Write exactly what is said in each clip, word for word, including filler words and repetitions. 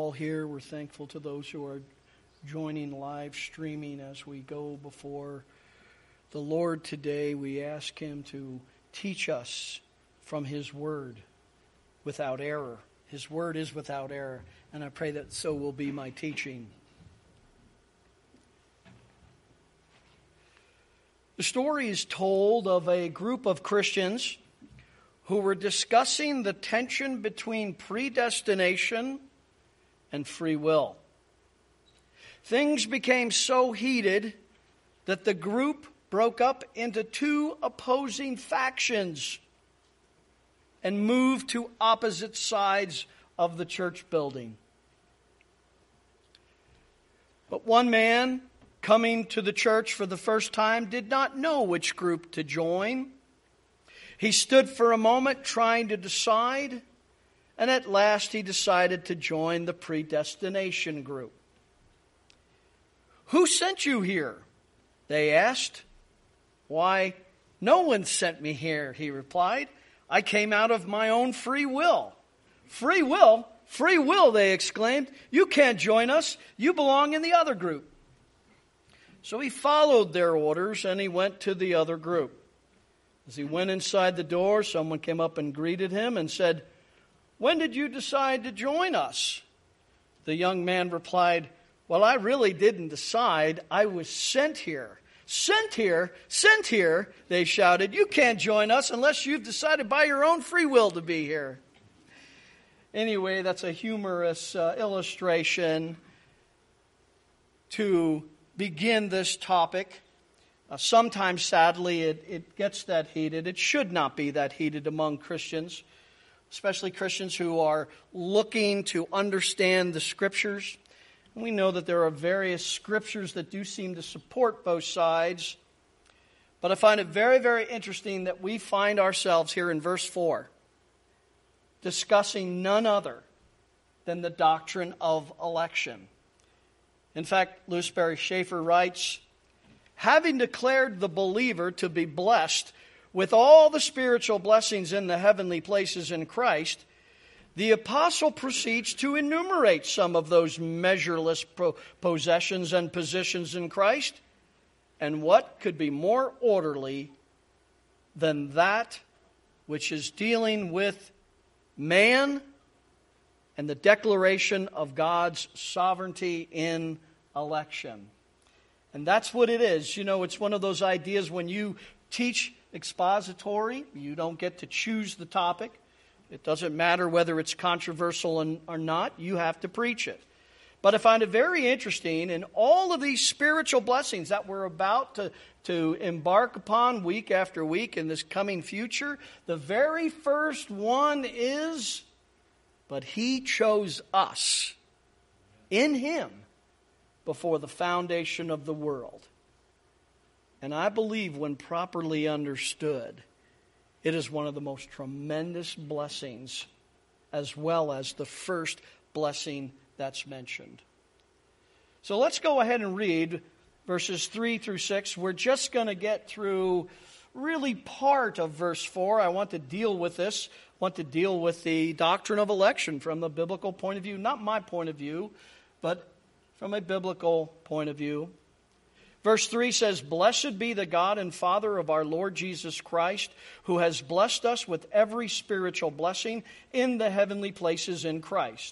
all here. We're thankful to those who are joining live streaming as we go before the Lord today. We ask Him to teach us from His Word without error. His Word is without error, and I pray that so will be my teaching. The story is told of a group of Christians who were discussing the tension between predestination and free will. Things became so heated that the group broke up into two opposing factions and moved to opposite sides of the church building. But one man, coming to the church for the first time, did not know which group to join. He stood for a moment trying to decide, and at last he decided to join the predestination group. "Who sent you here?" they asked. "Why, no one sent me here," he replied. "I came out of my own free will." "Free will? Free will," they exclaimed. "You can't join us. You belong in the other group." So he followed their orders and he went to the other group. As he went inside the door, someone came up and greeted him and said, "When did you decide to join us?" The young man replied, "Well, I really didn't decide. I was sent here." "Sent here? Sent here?" they shouted. "You can't join us unless you've decided by your own free will to be here." Anyway, that's a humorous uh, illustration to begin this topic. Uh, sometimes, sadly, it, it gets that heated. It should not be that heated among Christians, especially Christians who are looking to understand the Scriptures. And we know that there are various Scriptures that do seem to support both sides. But I find it very, very interesting that we find ourselves here in verse four discussing none other than the doctrine of election. In fact, Lewis Sperry Chafer writes, "Having declared the believer to be blessed with all the spiritual blessings in the heavenly places in Christ, the apostle proceeds to enumerate some of those measureless possessions and positions in Christ. And what could be more orderly than that which is dealing with man and the declaration of God's sovereignty in election?" And that's what it is. You know, it's one of those ideas when you teach expository, you don't get to choose the topic. It doesn't matter whether it's controversial or not. You have to preach it. But I find it very interesting in all of these spiritual blessings that we're about to, to embark upon week after week in this coming future. The very first one is, "But He chose us in Him before the foundation of the world." And I believe when properly understood, it is one of the most tremendous blessings as well as the first blessing that's mentioned. So let's go ahead and read verses three through six. We're just going to get through really part of verse four. I want to deal with this. I want to deal with the doctrine of election from the biblical point of view. Not my point of view, but from a biblical point of view. Verse three says, "Blessed be the God and Father of our Lord Jesus Christ, who has blessed us with every spiritual blessing in the heavenly places in Christ,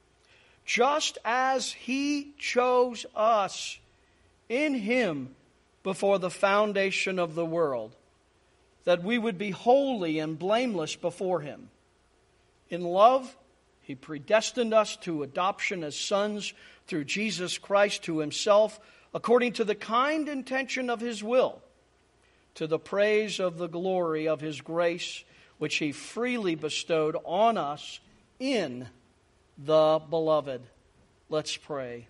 just as He chose us in Him before the foundation of the world, that we would be holy and blameless before Him. In love, He predestined us to adoption as sons through Jesus Christ to Himself, according to the kind intention of His will, to the praise of the glory of His grace, which He freely bestowed on us in the Beloved." Let's pray.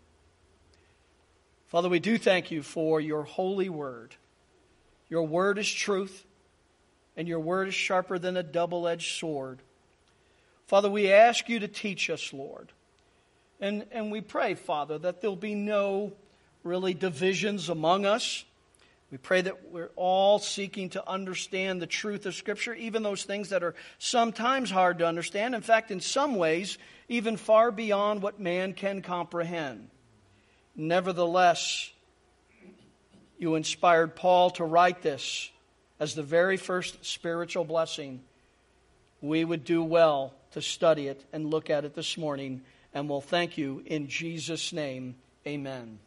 Father, we do thank You for Your holy word. Your word is truth, and Your word is sharper than a double-edged sword. Father, we ask You to teach us, Lord. And, and we pray, Father, that there'll be no really divisions among us. We pray that we're all seeking to understand the truth of Scripture, even those things that are sometimes hard to understand. In fact, in some ways, even far beyond what man can comprehend. Nevertheless, you inspired Paul to write this as the very first spiritual blessing. We would do well to study it and look at it this morning, and we'll thank you in Jesus' name. Amen.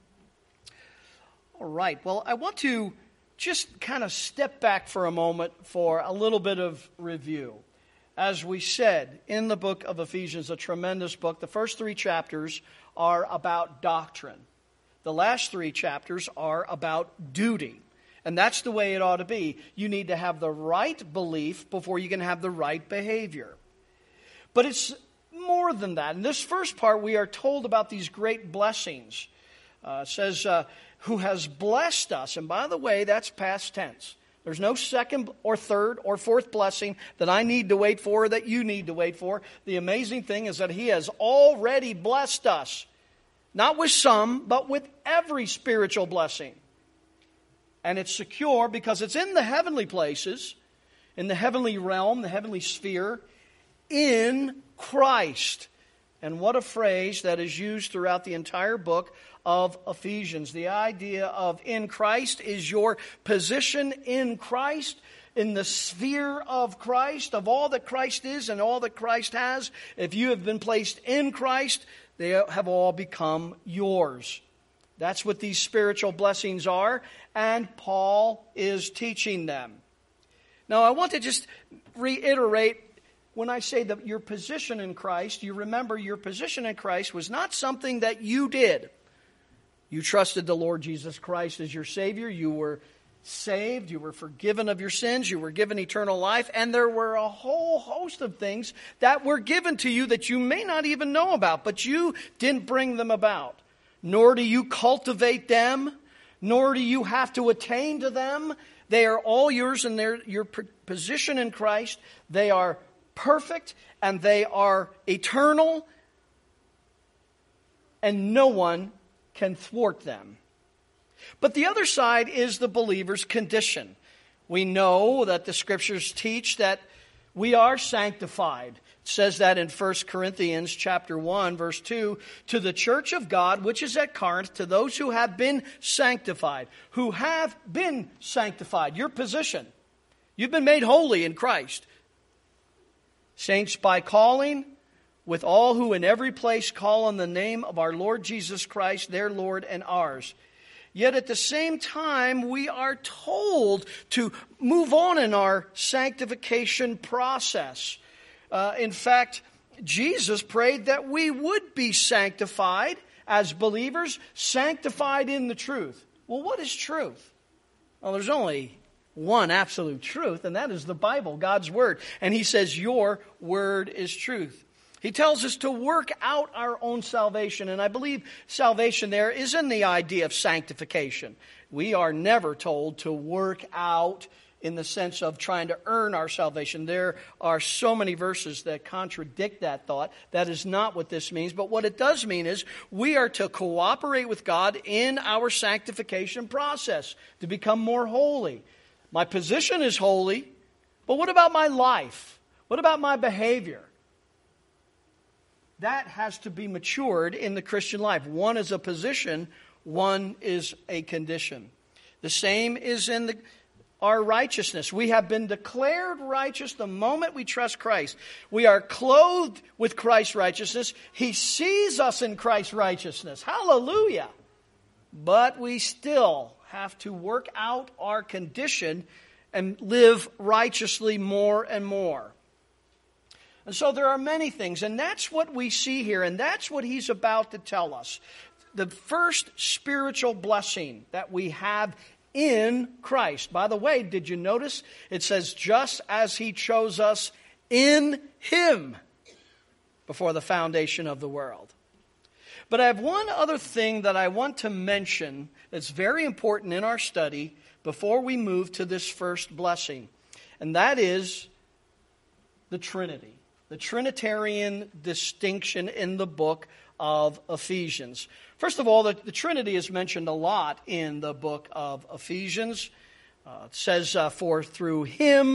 All right, well, I want to just kind of step back for a moment for a little bit of review. As we said, in the book of Ephesians, a tremendous book, the first three chapters are about doctrine. The last three chapters are about duty. And that's the way it ought to be. You need to have the right belief before you can have the right behavior. But it's more than that. In this first part, we are told about these great blessings. Uh, it says, uh, who has blessed us. And by the way, that's past tense. There's no second or third or fourth blessing that I need to wait for or that you need to wait for. The amazing thing is that He has already blessed us. Not with some, but with every spiritual blessing. And it's secure because it's in the heavenly places, in the heavenly realm, the heavenly sphere, in Christ. And what a phrase that is used throughout the entire book of Ephesians. The idea of in Christ is your position in Christ, in the sphere of Christ, of all that Christ is and all that Christ has. If you have been placed in Christ, they have all become yours. That's what these spiritual blessings are, and Paul is teaching them. Now, I want to just reiterate, when I say that your position in Christ, you remember your position in Christ was not something that you did. You trusted the Lord Jesus Christ as your Savior. You were saved. You were forgiven of your sins. You were given eternal life. And there were a whole host of things that were given to you that you may not even know about, but you didn't bring them about. Nor do you cultivate them, nor do you have to attain to them. They are all yours in their your position in Christ. They are perfect and they are eternal, and no one can thwart them. But the other side is the believer's condition. We know that the Scriptures teach that we are sanctified. It says that in First Corinthians chapter one, verse two, to the church of God, which is at Corinth, to those who have been sanctified, who have been sanctified. Your position. You've been made holy in Christ. Saints by calling, with all who in every place call on the name of our Lord Jesus Christ, their Lord and ours. Yet at the same time, we are told to move on in our sanctification process. Uh, in fact, Jesus prayed that we would be sanctified as believers, sanctified in the truth. Well, what is truth? Well, there's only one absolute truth, and that is the Bible, God's Word. And He says, your word is truth. He tells us to work out our own salvation. And I believe salvation there is in the idea of sanctification. We are never told to work out in the sense of trying to earn our salvation. There are so many verses that contradict that thought. That is not what this means. But what it does mean is we are to cooperate with God in our sanctification process to become more holy. My position is holy, but what about my life? What about my behavior? That has to be matured in the Christian life. One is a position, one is a condition. The same is in the, our righteousness. We have been declared righteous the moment we trust Christ. We are clothed with Christ's righteousness. He sees us in Christ's righteousness. Hallelujah! But we still have to work out our condition and live righteously more and more. And so there are many things, and that's what we see here, and that's what he's about to tell us. The first spiritual blessing that we have in Christ. By the way, did you notice? It says, just as He chose us in Him before the foundation of the world. But I have one other thing that I want to mention that's very important in our study before we move to this first blessing, and that is the Trinity. The Trinitarian distinction in the book of Ephesians. First of all, the, the Trinity is mentioned a lot in the book of Ephesians. Uh, it says, uh, for through Him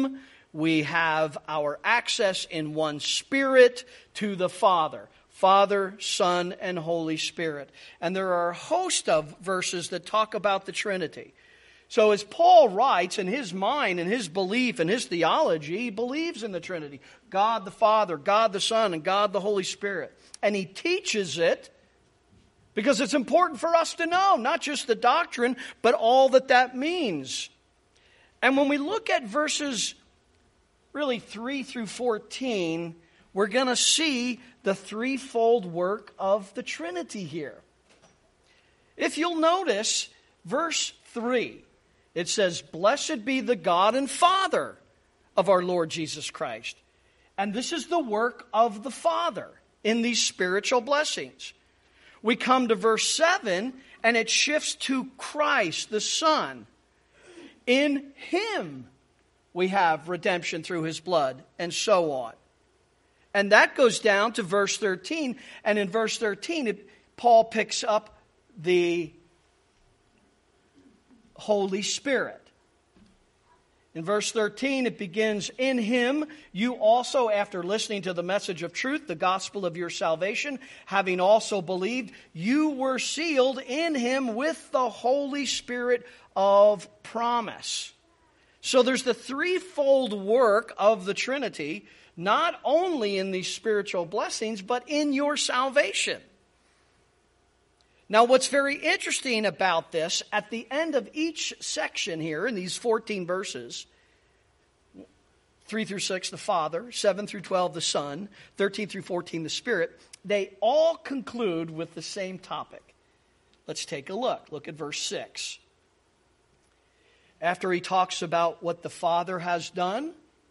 We have our access in one Spirit to the Father. Father, Son, and Holy Spirit. And there are a host of verses that talk about the Trinity. So as Paul writes, in his mind and his belief and his theology, he believes in the Trinity. God the Father, God the Son, and God the Holy Spirit. And he teaches it because it's important for us to know, not just the doctrine, but all that that means. And when we look at verses really three through fourteen, we're going to see the threefold work of the Trinity here. If you'll notice, verse three, it says, "Blessed be the God and Father of our Lord Jesus Christ." And this is the work of the Father in these spiritual blessings. We come to verse seven, and it shifts to Christ, the Son. In Him we have redemption through His blood, and so on. And that goes down to verse thirteen. And in verse thirteen, it, Paul picks up the Holy Spirit. In verse thirteen, it begins, "In Him you also, after listening to the message of truth, the gospel of your salvation, having also believed, you were sealed in Him with the Holy Spirit of promise." So there's the threefold work of the Trinity, not only in these spiritual blessings, but in your salvation. Now, what's very interesting about this, at the end of each section here, in these fourteen verses, three through six, the Father, seven through twelve, the Son, thirteen through fourteen, the Spirit, they all conclude with the same topic. Let's take a look. Look at verse six. After he talks about what the Father has done,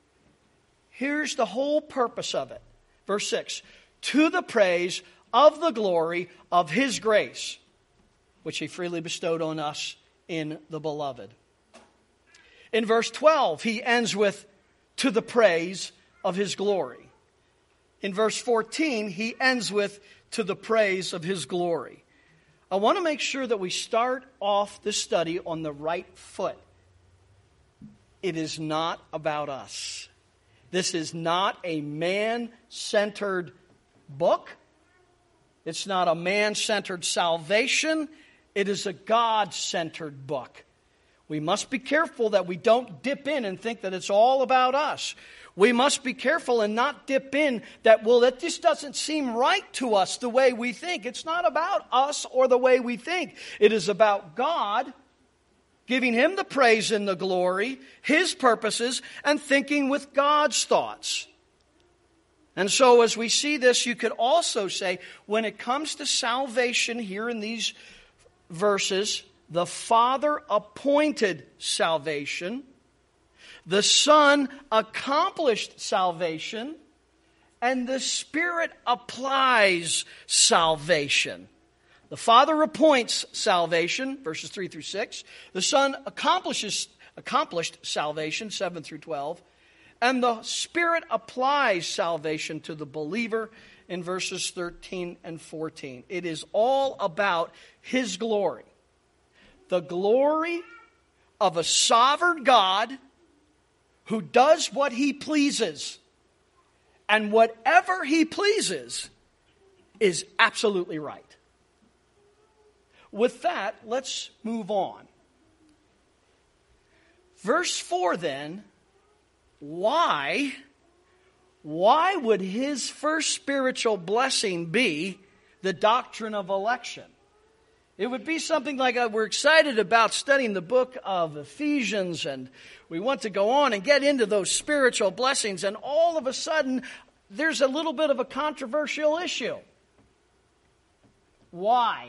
here's the whole purpose of it. Verse six, "To the praise of the glory of His grace, which He freely bestowed on us in the Beloved." In verse twelve, he ends with, "To the praise of His glory." In verse fourteen, he ends with, "To the praise of His glory." I want to make sure that we start off this study on the right foot. It is not about us. This is not a man-centered book. It's not a man-centered salvation. It is a God-centered book. We must be careful that we don't dip in and think that it's all about us. We must be careful and not dip in that, well, that this doesn't seem right to us the way we think. It's not about us or the way we think. It is about God, giving Him the praise and the glory, His purposes, and thinking with God's thoughts. And so as we see this, you could also say, when it comes to salvation here in these verses, the Father appointed salvation, the Son accomplished salvation, and the Spirit applies salvation. The Father appoints salvation, verses three through six. The Son accomplishes accomplished salvation, seven through twelve. And the Spirit applies salvation to the believer in verses thirteen and fourteen. It is all about His glory. The glory of a sovereign God who does what He pleases. And whatever He pleases is absolutely right. With that, let's move on. Verse four then, why, why would His first spiritual blessing be the doctrine of election? It would be something like uh, we're excited about studying the book of Ephesians, and we want to go on and get into those spiritual blessings, and all of a sudden there's a little bit of a controversial issue. Why?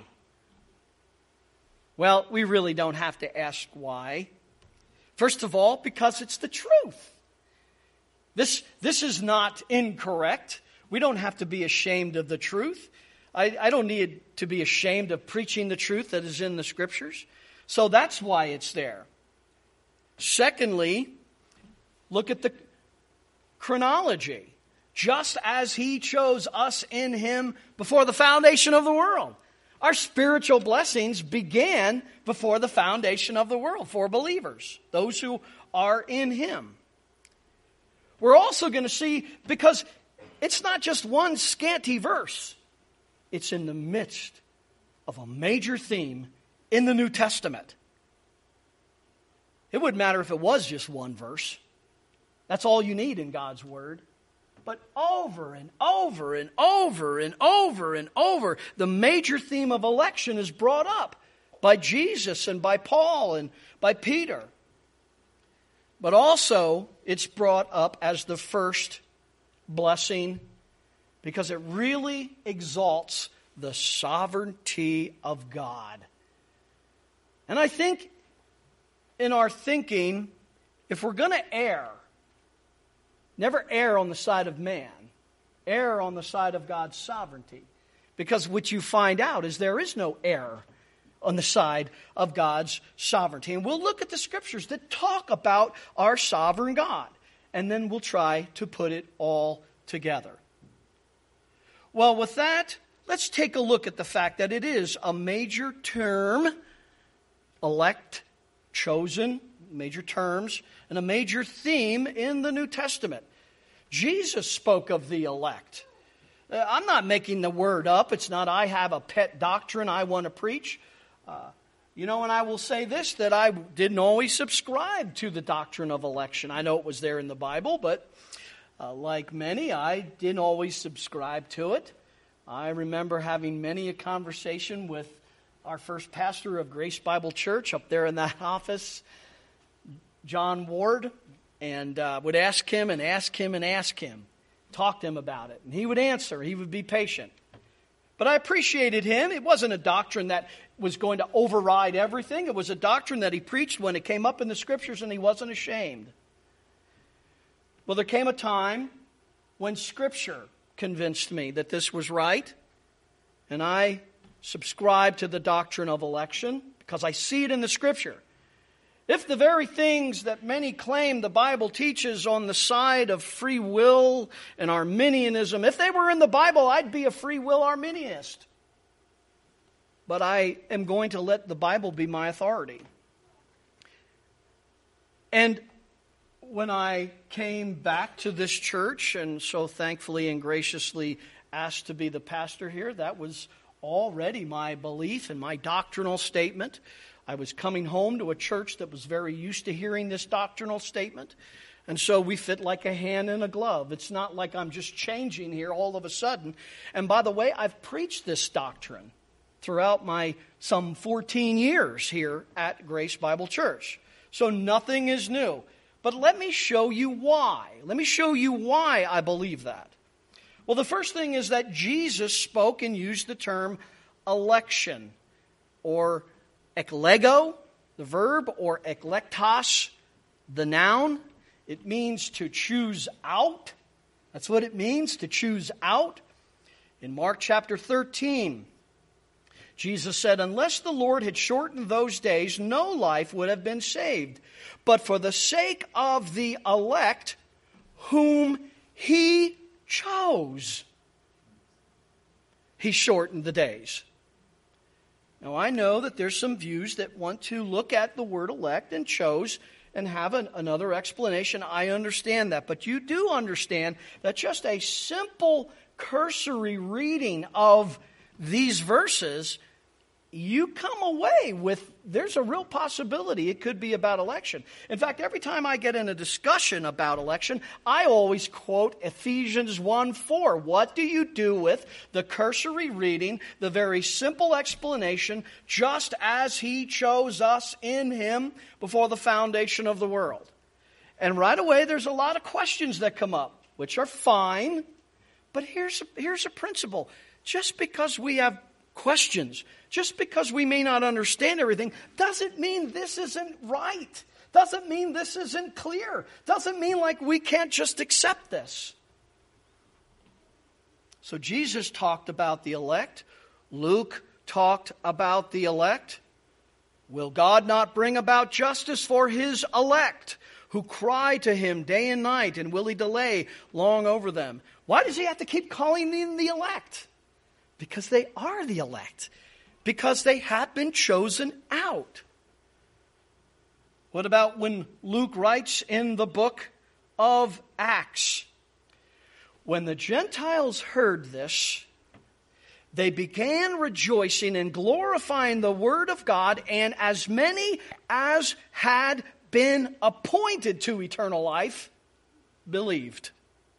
Well, we really don't have to ask why. First of all, because it's the truth. This, this is not incorrect. We don't have to be ashamed of the truth. I, I don't need to be ashamed of preaching the truth that is in the Scriptures. So that's why it's there. Secondly, look at the chronology. Just as He chose us in Him before the foundation of the world. Our spiritual blessings began before the foundation of the world for believers, those who are in Him. We're also going to see, because it's not just one scanty verse. It's in the midst of a major theme in the New Testament. It wouldn't matter if it was just one verse. That's all you need in God's Word. But over and over and over and over and over, the major theme of election is brought up by Jesus and by Paul and by Peter. But also, it's brought up as the first blessing because it really exalts the sovereignty of God. And I think in our thinking, if we're going to err, never err on the side of man. Err on the side of God's sovereignty. Because what you find out is there is no error on the side of God's sovereignty. And we'll look at the scriptures that talk about our sovereign God. And then we'll try to put it all together. Well, with that, let's take a look at the fact that it is a major term, elect, chosen, major terms, and a major theme in the New Testament. Jesus spoke of the elect. Uh, I'm not making the word up. It's not I have a pet doctrine I want to preach. Uh, you know, and I will say this, that I didn't always subscribe to the doctrine of election. I know it was there in the Bible, but uh, like many, I didn't always subscribe to it. I remember having many a conversation with our first pastor of Grace Bible Church up there in that office, John Ward, and uh, would ask him and ask him and ask him, talk to him about it. And he would answer. He would be patient. But I appreciated him. It wasn't a doctrine that was going to override everything. It was a doctrine that he preached when it came up in the Scriptures, and he wasn't ashamed. Well, there came a time when Scripture convinced me that this was right, and I subscribed to the doctrine of election because I see it in the Scripture. If the very things that many claim the Bible teaches on the side of free will and Arminianism, if they were in the Bible, I'd be a free will Arminianist. But I am going to let the Bible be my authority. And when I came back to this church and so thankfully and graciously asked to be the pastor here, that was already my belief and my doctrinal statement. I was coming home to a church that was very used to hearing this doctrinal statement. And so we fit like a hand in a glove. It's not like I'm just changing here all of a sudden. And by the way, I've preached this doctrine throughout my some fourteen years here at Grace Bible Church. So nothing is new. But let me show you why. Let me show you why I believe that. Well, the first thing is that Jesus spoke and used the term election, or eklego, the verb, or eklektos, the noun. It means to choose out. That's what it means, to choose out. In Mark chapter thirteen, Jesus said, "Unless the Lord had shortened those days, no life would have been saved. But for the sake of the elect, whom He chose, He shortened the days." Now, I know that there's some views that want to look at the word elect and chose and have an, another explanation. I understand that. But you do understand that just a simple cursory reading of these verses, you come away with, there's a real possibility it could be about election. In fact, every time I get in a discussion about election, I always quote Ephesians one four. What do you do with the cursory reading, the very simple explanation, just as He chose us in Him before the foundation of the world? And right away, there's a lot of questions that come up, which are fine. But here's, here's a principle. Just because we have questions, just because we may not understand everything, doesn't mean this isn't right. Doesn't mean this isn't clear. Doesn't mean like we can't just accept this. So Jesus talked about the elect. Luke talked about the elect. Will God not bring about justice for His elect, who cry to Him day and night, and will He delay long over them? Why does He have to keep calling them the elect? Because they are the elect. Because they have been chosen out. What about when Luke writes in the book of Acts. When the Gentiles heard this, they began rejoicing and glorifying the word of God, and as many as had been appointed to eternal life believed.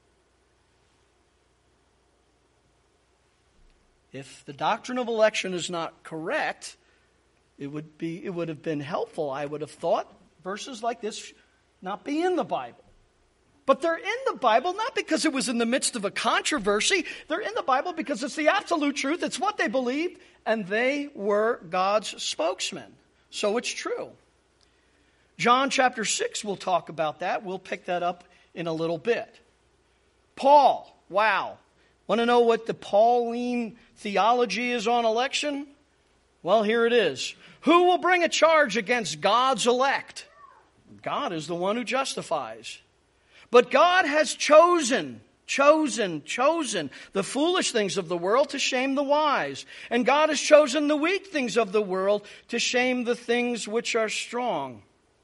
If the doctrine of election is not correct, it would be it would have been helpful, I would have thought, verses like this not be in the Bible. But they're in the Bible not because it was in the midst of a controversy. They're in the Bible because it's the absolute truth. It's what they believed, and they were God's spokesmen. So it's true. John chapter six, we'll talk about that. We'll pick that up in a little bit. Paul, wow. Want to know what the Pauline theology is on election? Well, here it is. Who will bring a charge against God's elect? God is the one who justifies. But God has chosen, chosen, chosen the foolish things of the world to shame the wise. And God has chosen the weak things of the world to shame the things which are strong.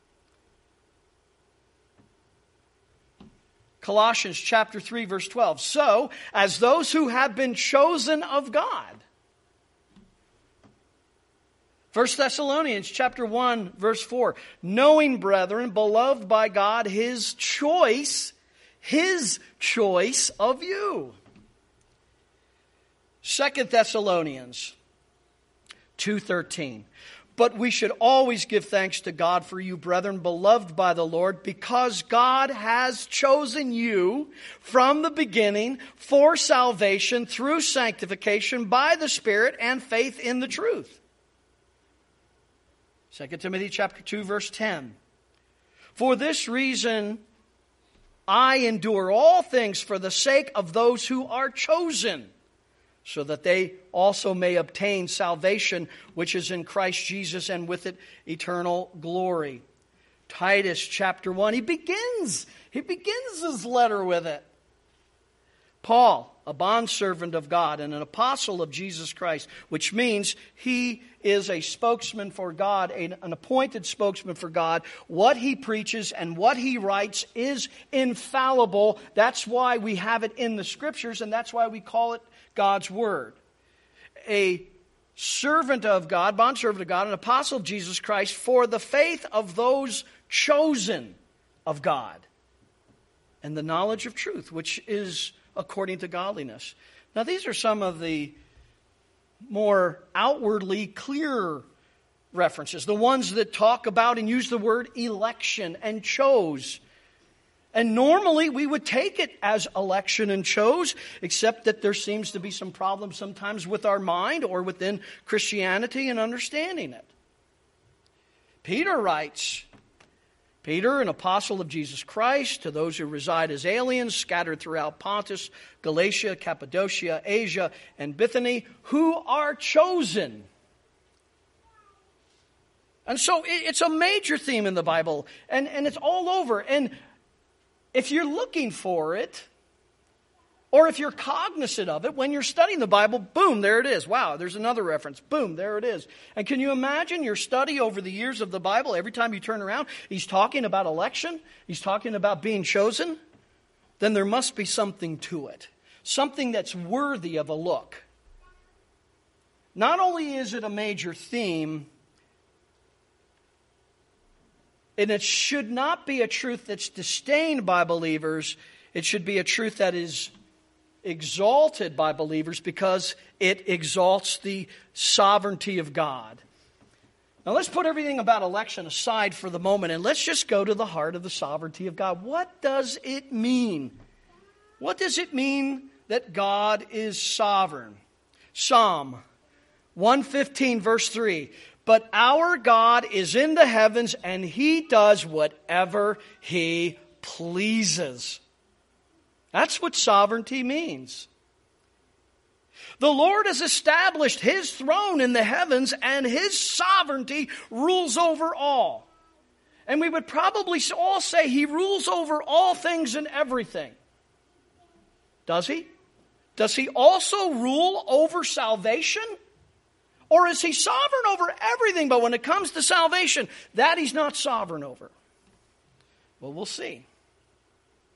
Colossians chapter three, verse twelve. So, as those who have been chosen of God. First Thessalonians chapter one, verse four. Knowing, brethren, beloved by God, His choice, His choice of you. Second Thessalonians two thirteen. But we should always give thanks to God for you, brethren, beloved by the Lord, because God has chosen you from the beginning for salvation through sanctification by the Spirit and faith in the truth. Second Timothy chapter two, verse ten. For this reason I endure all things for the sake of those who are chosen, so that they also may obtain salvation which is in Christ Jesus, and with it eternal glory. Titus chapter one, he begins, he begins his letter with it. Paul, a bondservant of God and an apostle of Jesus Christ, which means he is a spokesman for God, an appointed spokesman for God. What he preaches and what he writes is infallible. That's why we have it in the Scriptures, and that's why we call it God's Word. A servant of God, bondservant of God, an apostle of Jesus Christ for the faith of those chosen of God and the knowledge of truth, which is according to godliness. Now, these are some of the more outwardly clear references, the ones that talk about and use the word election and chose. And normally we would take it as election and chose, except that there seems to be some problems sometimes with our mind or within Christianity and understanding it. Peter writes, Peter, an apostle of Jesus Christ, to those who reside as aliens scattered throughout Pontus, Galatia, Cappadocia, Asia, and Bithynia, who are chosen. And so it's a major theme in the Bible, and, and it's all over. And if you're looking for it, or if you're cognizant of it, when you're studying the Bible, boom, there it is. Wow, there's another reference. Boom, there it is. And can you imagine your study over the years of the Bible? Every time you turn around, he's talking about election. He's talking about being chosen. Then there must be something to it. Something that's worthy of a look. Not only is it a major theme, and it should not be a truth that's disdained by believers. It should be a truth that is exalted by believers because it exalts the sovereignty of God. Now let's put everything about election aside for the moment and let's just go to the heart of the sovereignty of God. What does it mean? What does it mean that God is sovereign? Psalm one fifteen verse three. But our God is in the heavens and He does whatever He pleases. That's what sovereignty means. The Lord has established His throne in the heavens and His sovereignty rules over all. And we would probably all say He rules over all things and everything. Does He? Does He also rule over salvation? Or is He sovereign over everything, but when it comes to salvation, that He's not sovereign over? Well, we'll see.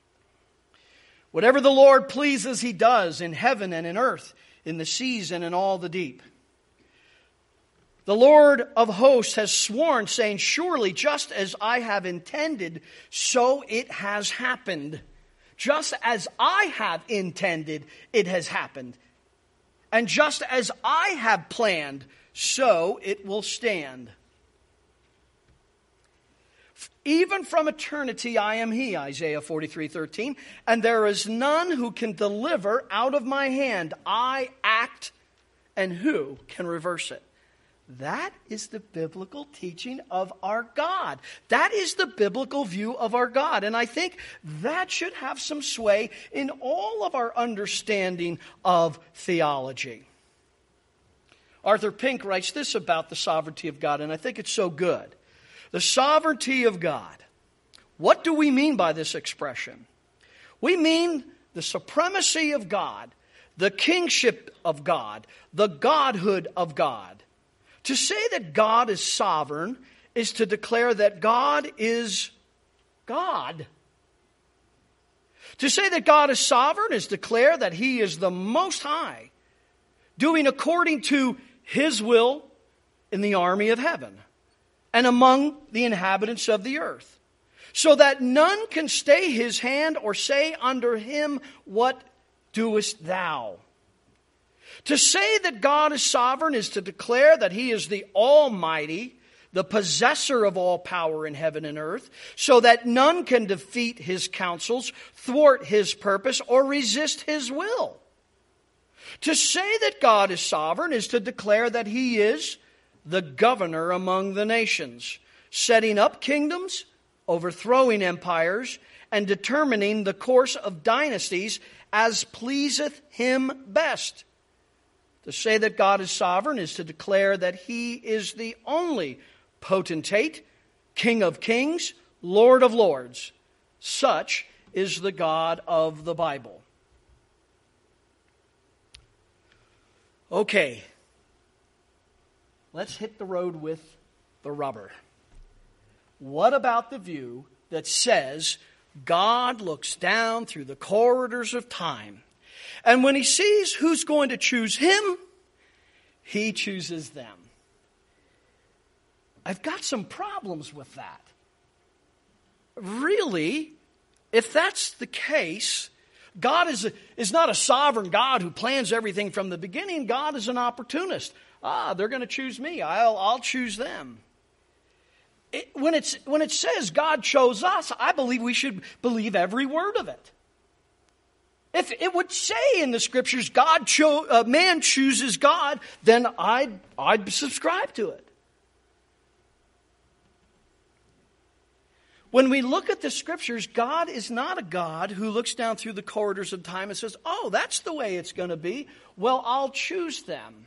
Whatever the Lord pleases, he does in heaven and in earth, in the seas and in all the deep. The Lord of hosts has sworn, saying, surely just as I have intended, so it has happened. Just as I have intended, it has happened. And just as I have planned, so it will stand. Even from eternity I am he, Isaiah forty-three thirteen, and there is none who can deliver out of my hand. I act, and who can reverse it? That is the biblical teaching of our God. That is the biblical view of our God. And I think that should have some sway in all of our understanding of theology. Arthur Pink writes this about the sovereignty of God, and I think it's so good. The sovereignty of God. What do we mean by this expression? We mean the supremacy of God, the kingship of God, the godhood of God. To say that God is sovereign is to declare that God is God. To say that God is sovereign is declare that He is the Most High, doing according to His will in the army of heaven and among the inhabitants of the earth, so that none can stay His hand or say unto Him, what doest thou? To say that God is sovereign is to declare that He is the Almighty, the possessor of all power in heaven and earth, so that none can defeat His counsels, thwart His purpose, or resist His will. To say that God is sovereign is to declare that He is the governor among the nations, setting up kingdoms, overthrowing empires, and determining the course of dynasties as pleaseth Him best. To say that God is sovereign is to declare that He is the only potentate, King of kings, Lord of lords. Such is the God of the Bible. Okay, let's hit the road with the rubber. What about the view that says God looks down through the corridors of time, and when He sees who's going to choose Him, He chooses them? I've got some problems with that. Really, if that's the case, God is, a, is not a sovereign God who plans everything from the beginning. God is an opportunist. Ah, they're going to choose me. I'll, I'll choose them. It, when, it's, when it says God chose us, I believe we should believe every word of it. If it would say in the Scriptures, God cho- uh, man chooses God, then I'd, I'd subscribe to it. When we look at the Scriptures, God is not a God who looks down through the corridors of time and says, oh, that's the way it's going to be. Well, I'll choose them.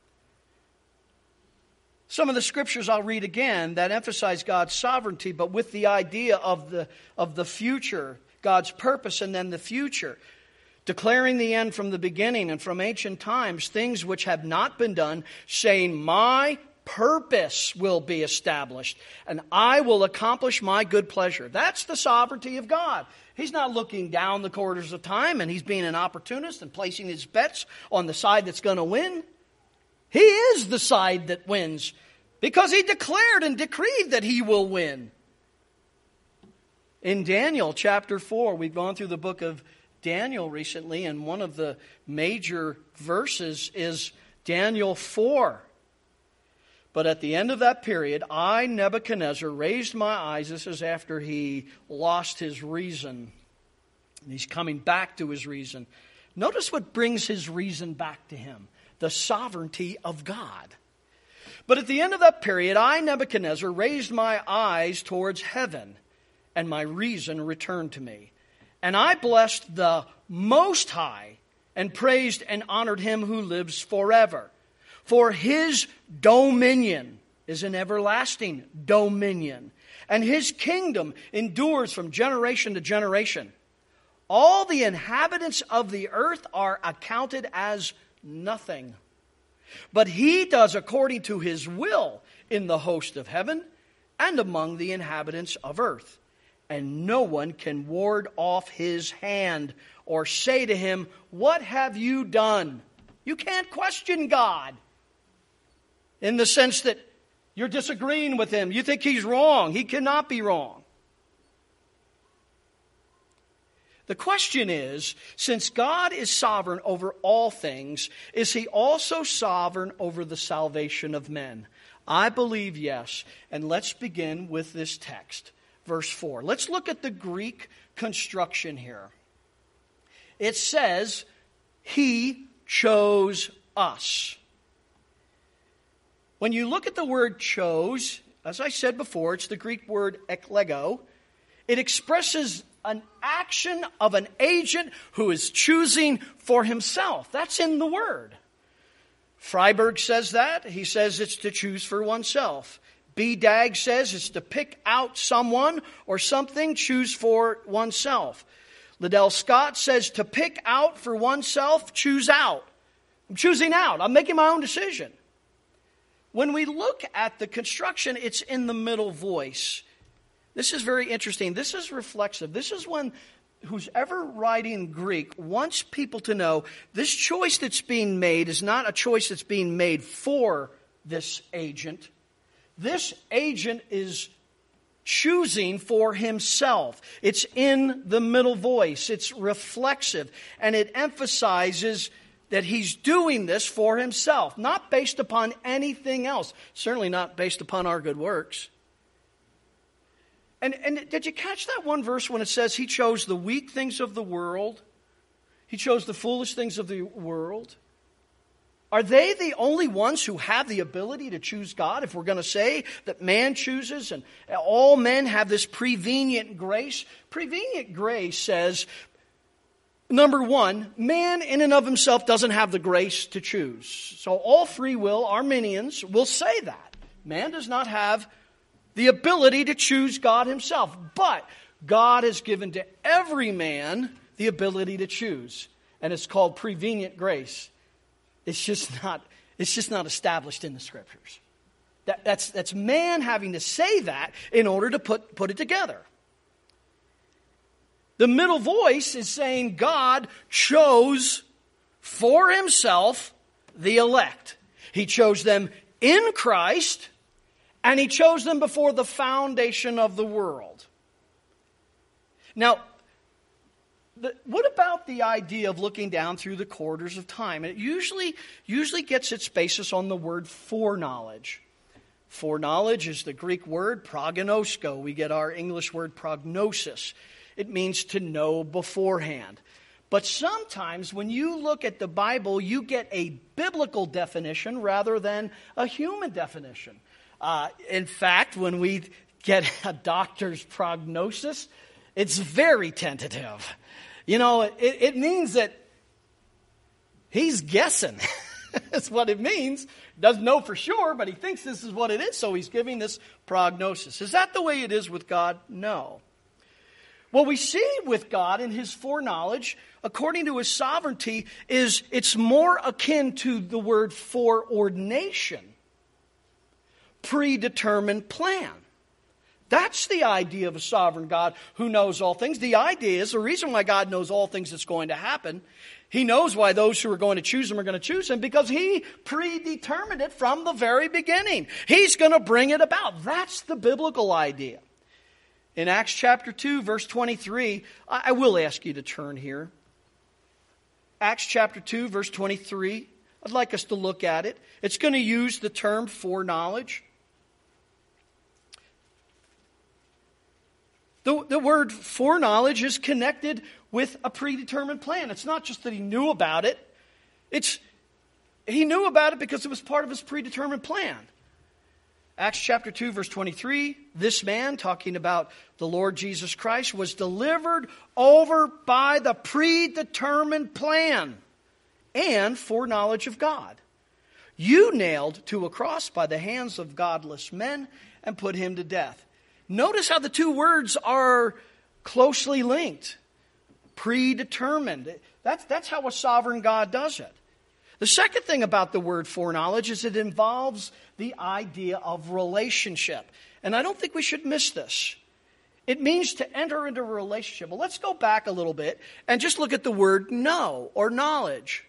Some of the Scriptures I'll read again that emphasize God's sovereignty, but with the idea of the, of the future, God's purpose and then the future. Declaring the end from the beginning and from ancient times, things which have not been done, saying, my purpose will be established, and I will accomplish my good pleasure. That's the sovereignty of God. He's not looking down the corridors of time and He's being an opportunist and placing His bets on the side that's going to win. He is the side that wins because He declared and decreed that He will win. In Daniel chapter four, we've gone through the book of Daniel recently, and one of the major verses is Daniel four. But at the end of that period, I, Nebuchadnezzar, raised my eyes. This is after he lost his reason. And he's coming back to his reason. Notice what brings his reason back to him. The sovereignty of God. But at the end of that period, I, Nebuchadnezzar, raised my eyes towards heaven, and my reason returned to me. And I blessed the Most High, and praised and honored Him who lives forever. For His dominion is an everlasting dominion, and His kingdom endures from generation to generation. All the inhabitants of the earth are accounted as nothing. But He does according to His will in the host of heaven and among the inhabitants of earth. And no one can ward off His hand or say to him, "What have you done?" You can't question God in the sense that you're disagreeing with him. You think he's wrong. He cannot be wrong. The question is, since God is sovereign over all things, is he also sovereign over the salvation of men? I believe yes. And let's begin with this text, verse four. Let's look at the Greek construction here. It says, he chose us. When you look at the word chose, as I said before, it's the Greek word eklego. It expresses an action of an agent who is choosing for himself. That's in the word. Freiberg says that. He says it's to choose for oneself. B. Dagg says it's to pick out someone or something, choose for oneself. Liddell Scott says to pick out for oneself, choose out. I'm choosing out. I'm making my own decision. When we look at the construction, it's in the middle voice. This is very interesting. This is reflexive. This is when who's ever writing Greek wants people to know this choice that's being made is not a choice that's being made for this agent. This agent is choosing for himself. It's in the middle voice. It's reflexive. And it emphasizes that he's doing this for himself, not based upon anything else. Certainly not based upon our good works. And, and did you catch that one verse when it says he chose the weak things of the world? He chose the foolish things of the world? Are they the only ones who have the ability to choose God? If we're going to say that man chooses and all men have this prevenient grace. Prevenient grace says, number one, man in and of himself doesn't have the grace to choose. So all free will Arminians will say that. Man does not have the ability to choose God himself. But God has given to every man the ability to choose. And it's called prevenient grace. It's just not, it's just not established in the Scriptures. That, that's, that's man having to say that in order to put, put it together. The middle voice is saying God chose for himself the elect. He chose them in Christ, and he chose them before the foundation of the world. Now, the, what about the idea of looking down through the quarters of time? It usually, usually gets its basis on the word foreknowledge. Foreknowledge is the Greek word prognosko. We get our English word prognosis. It means to know beforehand. But sometimes when you look at the Bible, you get a biblical definition rather than a human definition. Uh, in fact, when we get a doctor's prognosis, it's very tentative. You know, it, it means that he's guessing. That's what it means. Doesn't know for sure, but he thinks this is what it is, so he's giving this prognosis. Is that the way it is with God? No. What we see with God in his foreknowledge, according to his sovereignty, is it's more akin to the word foreordination. Predetermined plan. That's the idea of a sovereign God who knows all things. The idea is the reason why God knows all things that's going to happen. He knows why those who are going to choose him are going to choose him because he predetermined it from the very beginning. He's going to bring it about. That's the biblical idea. In Acts chapter two, verse twenty-three, I will ask you to turn here. Acts chapter two, verse twenty-three. I'd like us to look at it. It's going to use the term foreknowledge. The, the word foreknowledge is connected with a predetermined plan. It's not just that he knew about it. It's he knew about it because it was part of his predetermined plan. Acts chapter two, verse twenty-three, this man, talking about the Lord Jesus Christ, was delivered over by the predetermined plan and foreknowledge of God. You nailed to a cross by the hands of godless men and put him to death. Notice how the two words are closely linked. Predetermined. That's, that's how a sovereign God does it. The second thing about the word foreknowledge is it involves the idea of relationship. And I don't think we should miss this. It means to enter into a relationship. Well, let's go back a little bit and just look at the word know or knowledge.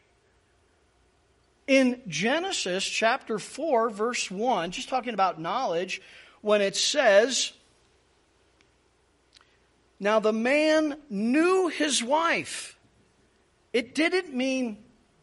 In Genesis chapter four, verse one, just talking about knowledge, when it says, now the man knew his wife. It didn't mean,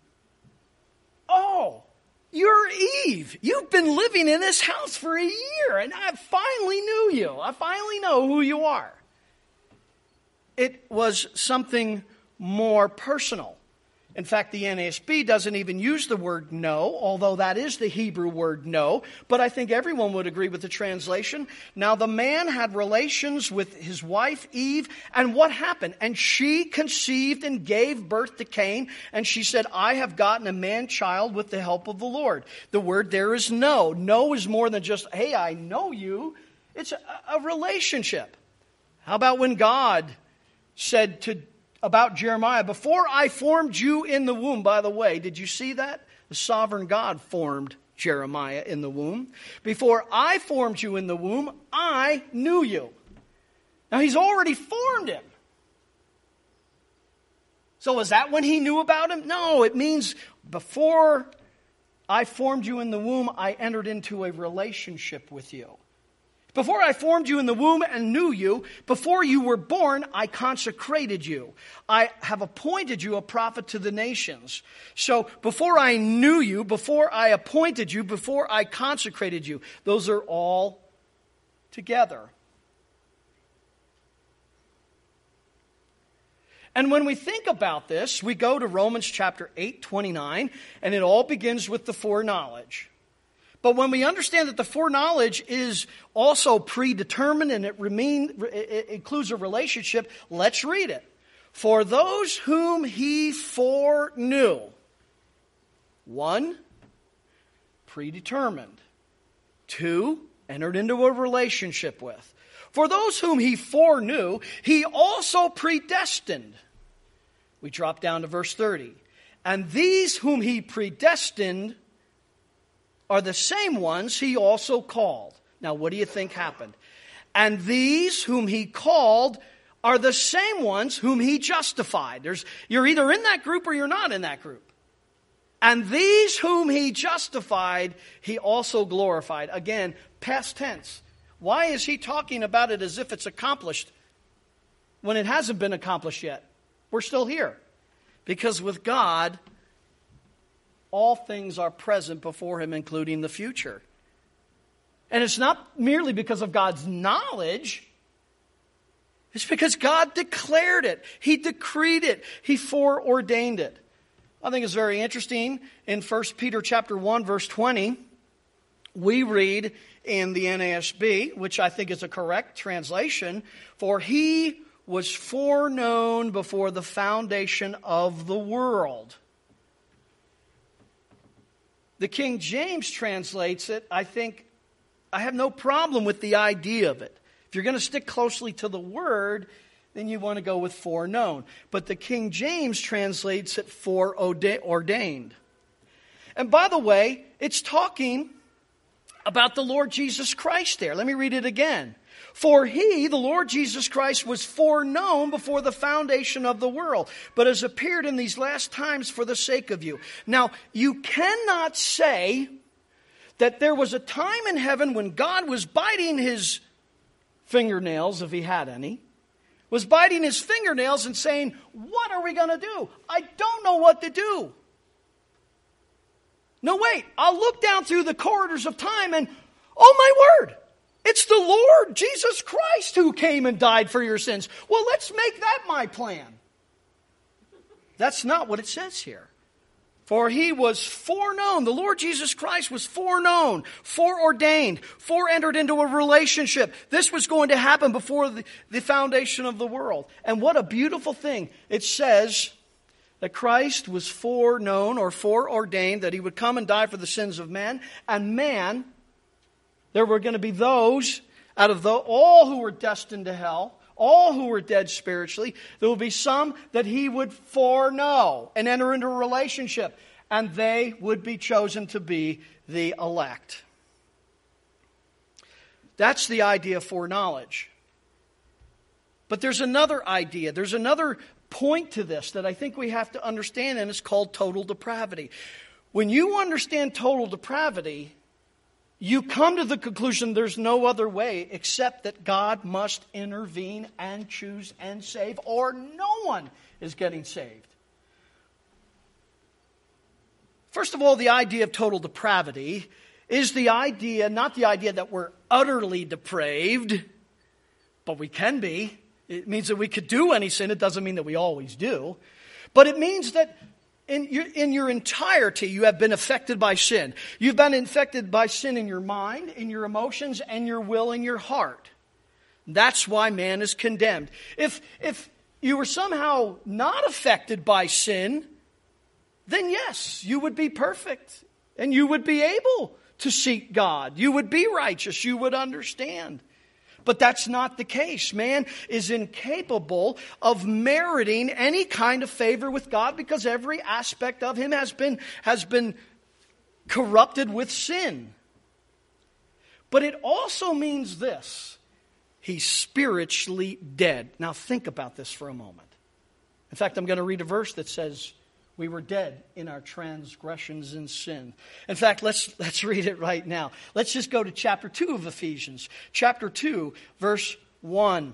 oh, you're Eve. You've been living in this house for a year, and I finally knew you. I finally know who you are. It was something more personal. In fact, the N A S B doesn't even use the word know, although that is the Hebrew word know. But I think everyone would agree with the translation. Now the man had relations with his wife Eve, and what happened? And she conceived and gave birth to Cain, and she said, I have gotten a man-child with the help of the Lord. The word there is know. Know is more than just, hey, I know you. It's a, a relationship. How about when God said to about Jeremiah, before I formed you in the womb. By the way, did you see that? The sovereign God formed Jeremiah in the womb. Before I formed you in the womb, I knew you. Now he's already formed him. So is that when he knew about him? No, it means before I formed you in the womb, I entered into a relationship with you. Before I formed you in the womb and knew you, before you were born, I consecrated you. I have appointed you a prophet to the nations. So before I knew you, before I appointed you, before I consecrated you, those are all together. And when we think about this, we go to Romans chapter eight, twenty-nine, and it all begins with the foreknowledge. But when we understand that the foreknowledge is also predetermined and it, remain, it includes a relationship, let's read it. For those whom he foreknew, one, predetermined. Two, entered into a relationship with. For those whom he foreknew, he also predestined. We drop down to verse thirty. And these whom he predestined are the same ones he also called. Now, what do you think happened? And these whom he called are the same ones whom he justified. There's, you're either in that group or you're not in that group. And these whom he justified, he also glorified. Again, past tense. Why is he talking about it as if it's accomplished when it hasn't been accomplished yet? We're still here. Because with God, all things are present before him, including the future. And it's not merely because of God's knowledge. It's because God declared it. He decreed it. He foreordained it. I think it's very interesting. In First Peter chapter one, verse twenty, we read in the N A S B, which I think is a correct translation, for he was foreknown before the foundation of the world. The King James translates it, I think, I have no problem with the idea of it. If you're going to stick closely to the word, then you want to go with foreknown. But the King James translates it foreordained. And by the way, it's talking about the Lord Jesus Christ there. Let me read it again. For he, the Lord Jesus Christ, was foreknown before the foundation of the world, but has appeared in these last times for the sake of you. Now, you cannot say that there was a time in heaven when God was biting his fingernails, if he had any, was biting his fingernails and saying, what are we going to do? I don't know what to do. No, wait, I'll look down through the corridors of time and, oh my word, it's the Lord Jesus Christ who came and died for your sins. Well, let's make that my plan. That's not what it says here. For he was foreknown. The Lord Jesus Christ was foreknown, foreordained, foreentered into a relationship. This was going to happen before the, the foundation of the world. And what a beautiful thing. It says that Christ was foreknown or foreordained, that he would come and die for the sins of man. And man, there were going to be those out of the, all who were destined to hell, all who were dead spiritually. There will be some that he would foreknow and enter into a relationship, and they would be chosen to be the elect. That's the idea of foreknowledge. But there's another idea. There's another point to this that I think we have to understand, and it's called total depravity. When you understand total depravity, you come to the conclusion there's no other way except that God must intervene and choose and save, or no one is getting saved. First of all, the idea of total depravity is the idea, not the idea that we're utterly depraved, but we can be. It means that we could do any sin. It doesn't mean that we always do. But it means that in your, in your entirety, you have been affected by sin. You've been infected by sin in your mind, in your emotions, and your will, and your heart. That's why man is condemned. If, if you were somehow not affected by sin, then yes, you would be perfect. And you would be able to seek God. You would be righteous. You would understand. But that's not the case. Man is incapable of meriting any kind of favor with God because every aspect of him has been, has been corrupted with sin. But it also means this. He's spiritually dead. Now think about this for a moment. In fact, I'm going to read a verse that says, we were dead in our transgressions and sin. In fact, let's, let's read it right now. Let's just go to chapter two of Ephesians. Chapter two, verse one.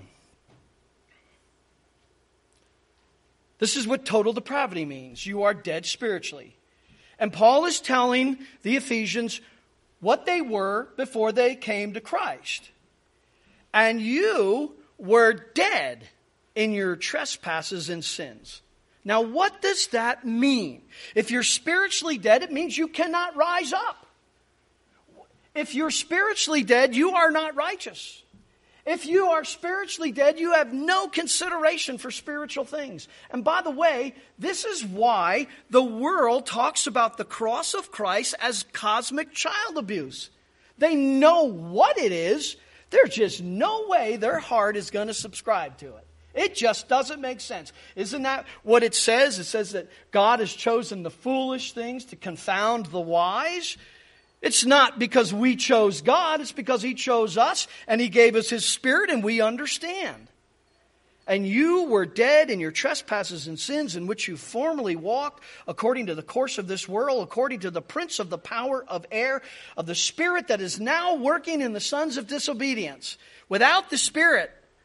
This is what total depravity means. You are dead spiritually. And Paul is telling the Ephesians what they were before they came to Christ. And you were dead in your trespasses and sins. Now, what does that mean? If you're spiritually dead, it means you cannot rise up. If you're spiritually dead, you are not righteous. If you are spiritually dead, you have no consideration for spiritual things. And by the way, this is why the world talks about the cross of Christ as cosmic child abuse. They know what it is. There's just no way their heart is going to subscribe to it. It just doesn't make sense. Isn't that what it says? It says that God has chosen the foolish things to confound the wise. It's not because we chose God. It's because He chose us and He gave us His Spirit and we understand. And you were dead in your trespasses and sins in which you formerly walked according to the course of this world, according to the prince of the power of air, of the spirit that is now working in the sons of disobedience. Without the Spirit,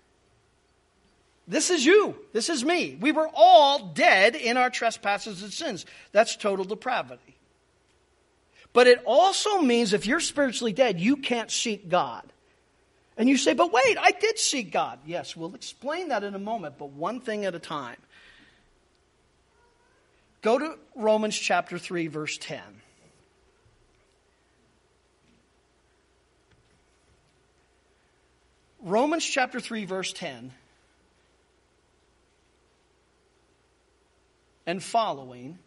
this is you. This is me. We were all dead in our trespasses and sins. That's total depravity. But it also means if you're spiritually dead, you can't seek God. And you say, but wait, I did seek God. Yes, we'll explain that in a moment, but one thing at a time. Go to Romans chapter three, verse ten. Romans chapter three, verse ten. And following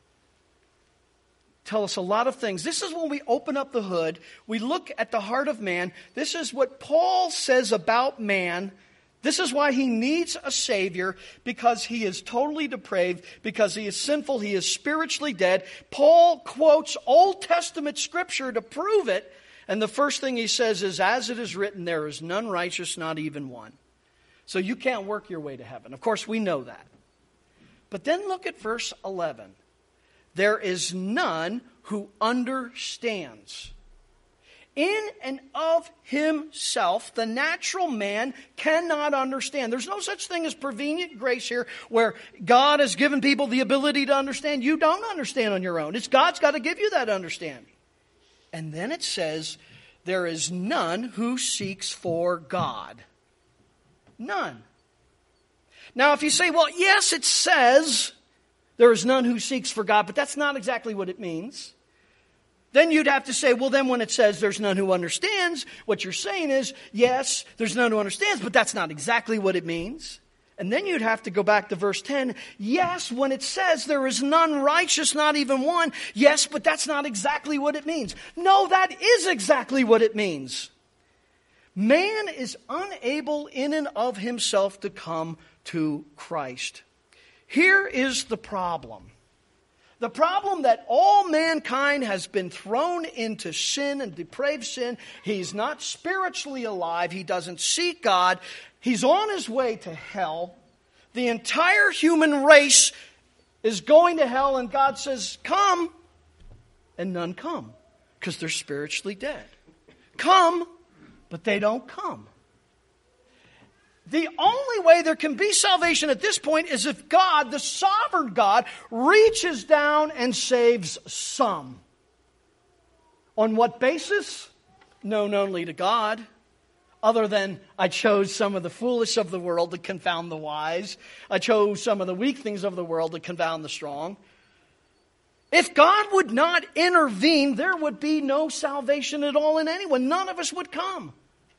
tell us a lot of things. This is when we open up the hood, we look at the heart of man. This is what Paul says about man. This is why he needs a Savior, because he is totally depraved, because he is sinful, he is spiritually dead. Paul quotes Old Testament scripture to prove it, and the first thing he says is, as it is written, there is none righteous, not even one. So you can't work your way to heaven. Of course, we know that. But then look at verse eleven. There is none who understands. In and of himself, the natural man cannot understand. There's no such thing as prevenient grace here where God has given people the ability to understand. You don't understand on your own. It's God's got to give you that understanding. And then it says, there is none who seeks for God. None. Now, if you say, well, yes, it says there is none who seeks for God, but that's not exactly what it means. Then you'd have to say, well, then when it says there's none who understands, what you're saying is, yes, there's none who understands, but that's not exactly what it means. And then you'd have to go back to verse ten. Yes, when it says there is none righteous, not even one, yes, but that's not exactly what it means. No, that is exactly what it means. Man is unable in and of himself to come to Christ. Here is the problem. The problem that all mankind has been thrown into sin and depraved sin. He's not spiritually alive. He doesn't seek God. He's on his way to hell. The entire human race is going to hell, and God says, come, and none come, because they're spiritually dead. Come, but they don't come. The only way there can be salvation at this point is if God, the sovereign God, reaches down and saves some. On what basis? Known only to God. Other than, I chose some of the foolish of the world to confound the wise. I chose some of the weak things of the world to confound the strong. If God would not intervene, there would be no salvation at all in anyone. None of us would come.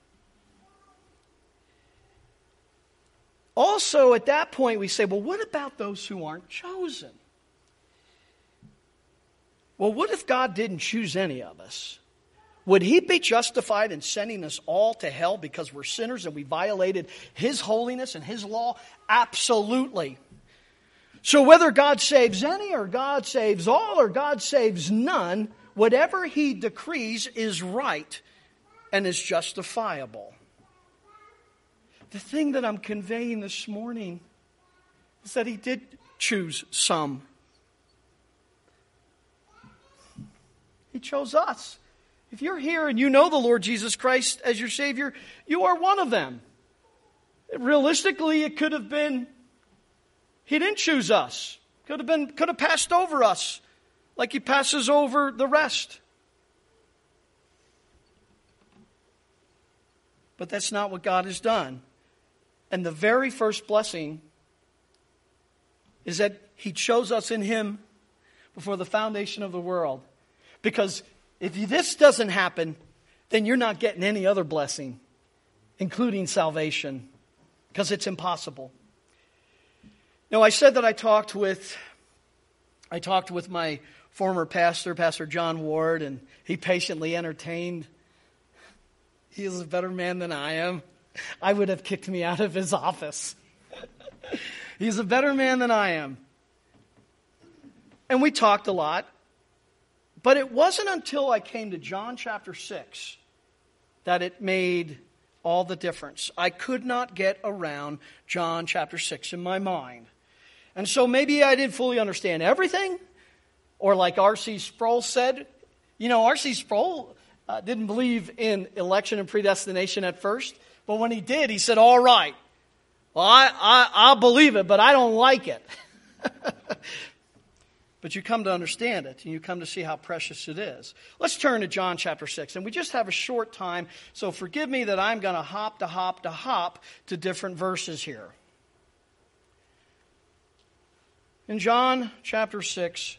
Also, at that point, we say, well, what about those who aren't chosen? Well, what if God didn't choose any of us? Would he be justified in sending us all to hell because we're sinners and we violated his holiness and his law? Absolutely. So whether God saves any or God saves all or God saves none, whatever he decrees is right and is justifiable. The thing that I'm conveying this morning is that he did choose some. He chose us. If you're here and you know the Lord Jesus Christ as your Savior, you are one of them. Realistically, it could have been, he didn't choose us. Could have been, could have passed over us like he passes over the rest. But that's not what God has done. And the very first blessing is that he chose us in him before the foundation of the world. Because if this doesn't happen, then you're not getting any other blessing, including salvation, because it's impossible. Now, I said that I talked with, I talked with my former pastor, Pastor John Ward, and he patiently entertained. He is a better man than I am. I would have kicked me out of his office. He's a better man than I am. And we talked a lot. But it wasn't until I came to John chapter six that it made all the difference. I could not get around John chapter six in my mind. And so maybe I didn't fully understand everything. Or like R C Sproul said, you know, R C Sproul uh, didn't believe in election and predestination at first. But when he did, he said, all right, well, I, I, I'll believe it, but I don't like it. But you come to understand it, and you come to see how precious it is. Let's turn to John chapter six. And we just have a short time, so forgive me that I'm going to hop to hop to hop to different verses here. In John chapter six,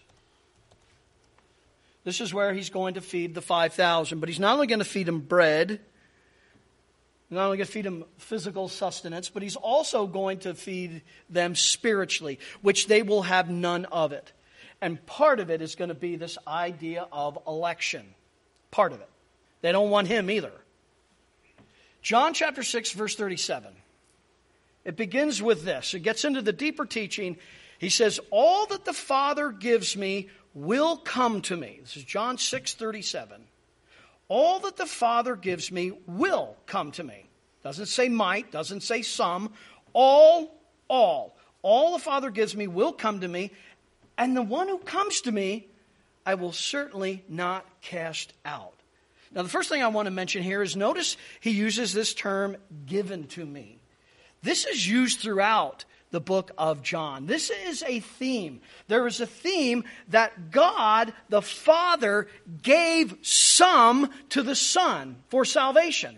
this is where he's going to feed the five thousand. But he's not only going to feed them bread, not only going to feed them physical sustenance, but he's also going to feed them spiritually, which they will have none of it. And part of it is going to be this idea of election. Part of it. They don't want him either. John chapter six, verse thirty-seven. It begins with this. It gets into the deeper teaching. He says, all that the Father gives me will come to me. This is John six, thirty-seven. All that the Father gives me will come to me. Doesn't say might, doesn't say some. All, all. All the Father gives me will come to me. And the one who comes to me, I will certainly not cast out. Now, the first thing I want to mention here is notice he uses this term, given to me. This is used throughout the book of John. This is a theme. There is a theme that God, the Father, gave some to the Son for salvation.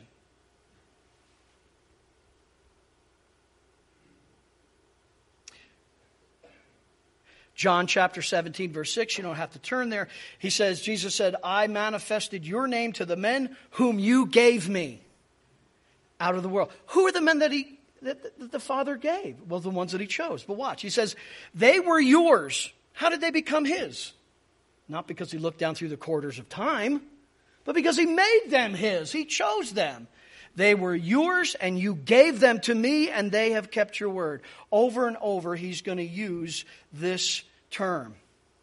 John chapter seventeen, verse six, you don't have to turn there. He says, Jesus said, I manifested your name to the men whom you gave me out of the world. Who are the men that he that, that the Father gave? Well, the ones that he chose. But watch, he says, they were yours. How did they become his? Not because he looked down through the quarters of time, but because he made them his. He chose them. They were yours, and you gave them to me, and they have kept your word. Over and over, he's going to use this term.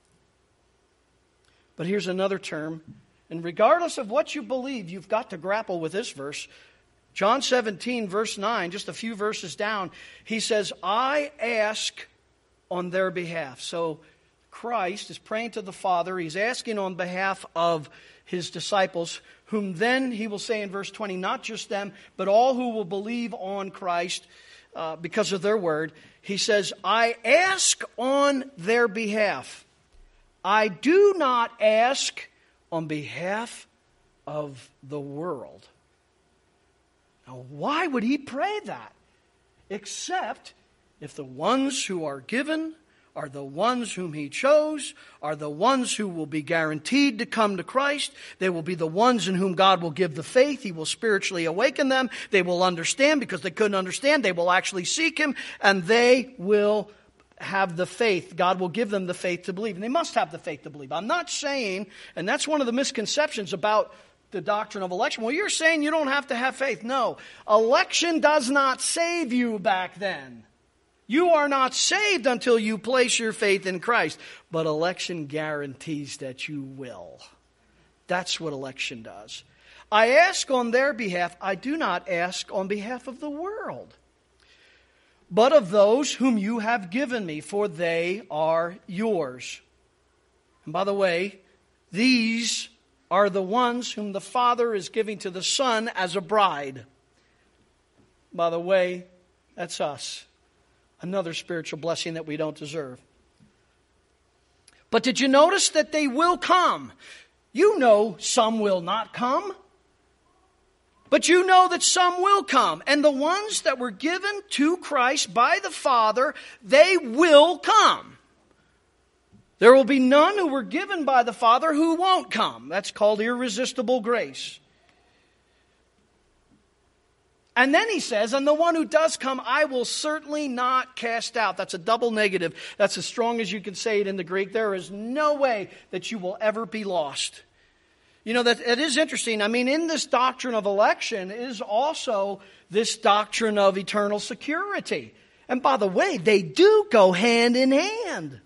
But here's another term, and regardless of what you believe, you've got to grapple with this verse. John seventeen, verse nine, just a few verses down, he says, I ask on their behalf. So Christ is praying to the Father. He's asking on behalf of his disciples, whom then he will say in verse twenty, not just them, but all who will believe on Christ uh, because of their word. He says, I ask on their behalf. I do not ask on behalf of the world. Now, why would he pray that? Except if the ones who are given are the ones whom he chose, are the ones who will be guaranteed to come to Christ. They will be the ones in whom God will give the faith. He will spiritually awaken them. They will understand because they couldn't understand. They will actually seek him, and they will have the faith. God will give them the faith to believe. And they must have the faith to believe. I'm not saying, and that's one of the misconceptions about the doctrine of election. Well, you're saying you don't have to have faith. No. Election does not save you back then. You are not saved until you place your faith in Christ. But election guarantees that you will. That's what election does. I ask on their behalf. I do not ask on behalf of the world, but of those whom you have given me, for they are yours. And by the way, these are the ones whom the Father is giving to the Son as a bride. By the way, that's us. Another spiritual blessing that we don't deserve. But did you notice that they will come? You know some will not come. But you know that some will come. And the ones that were given to Christ by the Father, they will come. There will be none who were given by the Father who won't come. That's called irresistible grace. And then he says, and the one who does come, I will certainly not cast out. That's a double negative. That's as strong as you can say it in the Greek. There is no way that you will ever be lost. You know, that it is interesting. I mean, in this doctrine of election is also this doctrine of eternal security. And by the way, they do go hand in hand.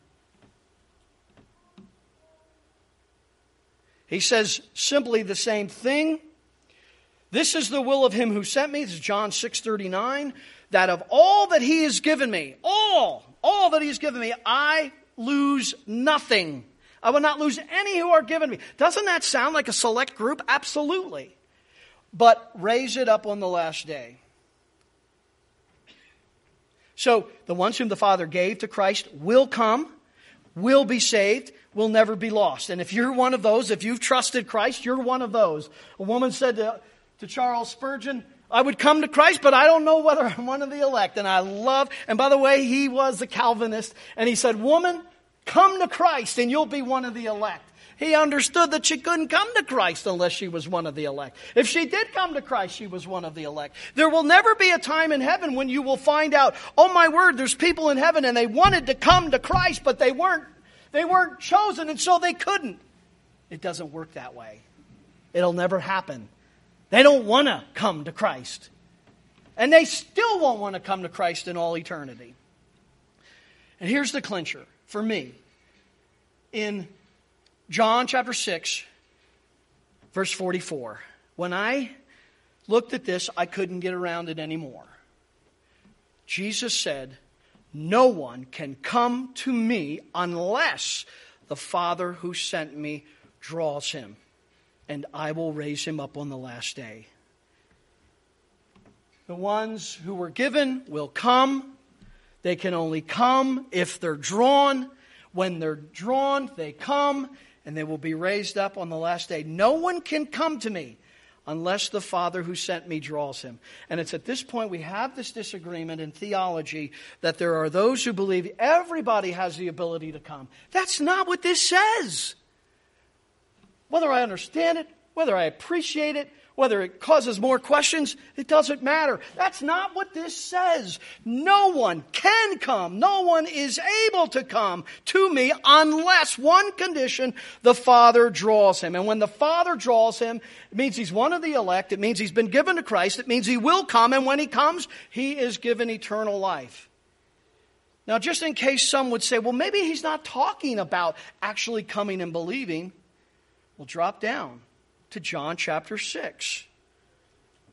He says simply the same thing. This is the will of him who sent me. This is John six thirty-nine. That of all that he has given me, all, all that he has given me, I lose nothing. I will not lose any who are given me. Doesn't that sound like a select group? Absolutely. But raise it up on the last day. So the ones whom the Father gave to Christ will come, will be saved, will never be lost. And if you're one of those, if you've trusted Christ, you're one of those. A woman said to, to Charles Spurgeon, I would come to Christ, but I don't know whether I'm one of the elect. And I love, and by the way, he was a Calvinist. And he said, woman, come to Christ and you'll be one of the elect. He understood that she couldn't come to Christ unless she was one of the elect. If she did come to Christ, she was one of the elect. There will never be a time in heaven when you will find out, oh my word, there's people in heaven and they wanted to come to Christ, but they weren't, they weren't chosen and so they couldn't. It doesn't work that way. It'll never happen. They don't want to come to Christ. And they still won't want to come to Christ in all eternity. And here's the clincher for me. In John chapter six, verse forty-four. When I looked at this, I couldn't get around it anymore. Jesus said, no one can come to me unless the Father who sent me draws him, and I will raise him up on the last day. The ones who were given will come. They can only come if they're drawn. When they're drawn, they come, and they will be raised up on the last day. No one can come to me unless the Father who sent me draws him. And it's at this point we have this disagreement in theology that there are those who believe everybody has the ability to come. That's not what this says. Whether I understand it, whether I appreciate it, whether it causes more questions, it doesn't matter. That's not what this says. No one can come. No one is able to come to me unless one condition, the Father draws him. And when the Father draws him, it means he's one of the elect. It means he's been given to Christ. It means he will come. And when he comes, he is given eternal life. Now, just in case some would say, well, maybe he's not talking about actually coming and believing. We'll drop down to John chapter six.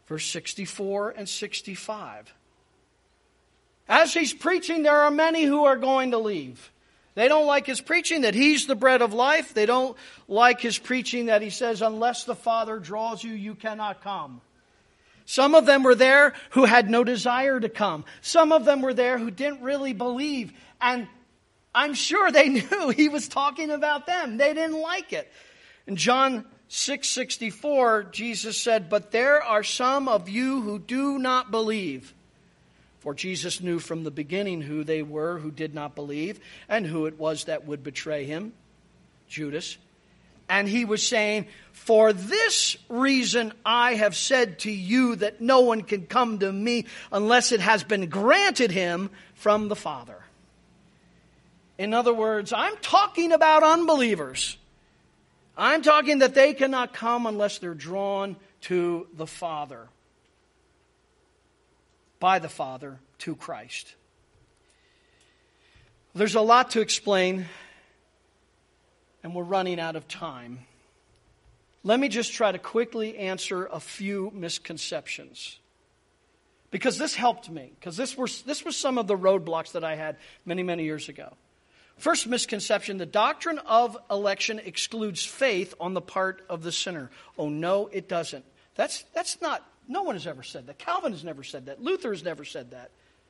Verse sixty-four and sixty-five. As he's preaching, there are many who are going to leave. They don't like his preaching that he's the bread of life. They don't like his preaching that he says, unless the Father draws you, you cannot come. Some of them were there who had no desire to come. Some of them were there who didn't really believe. And I'm sure they knew he was talking about them. They didn't like it. In John six sixty-four, Jesus said, but there are some of you who do not believe. For Jesus knew from the beginning who they were who did not believe and who it was that would betray him, Judas. And he was saying, for this reason I have said to you that no one can come to me unless it has been granted him from the Father. In other words, I'm talking about unbelievers. I'm talking that they cannot come unless they're drawn to the Father. By the Father to Christ. There's a lot to explain, and we're running out of time. Let me just try to quickly answer a few misconceptions. Because this helped me. Because this was, this was some of the roadblocks that I had many, many years ago. First misconception, the doctrine of election excludes faith on the part of the sinner. Oh, no, it doesn't. That's, that's not... No one has ever said that. Calvin has never said that. Luther has never said that.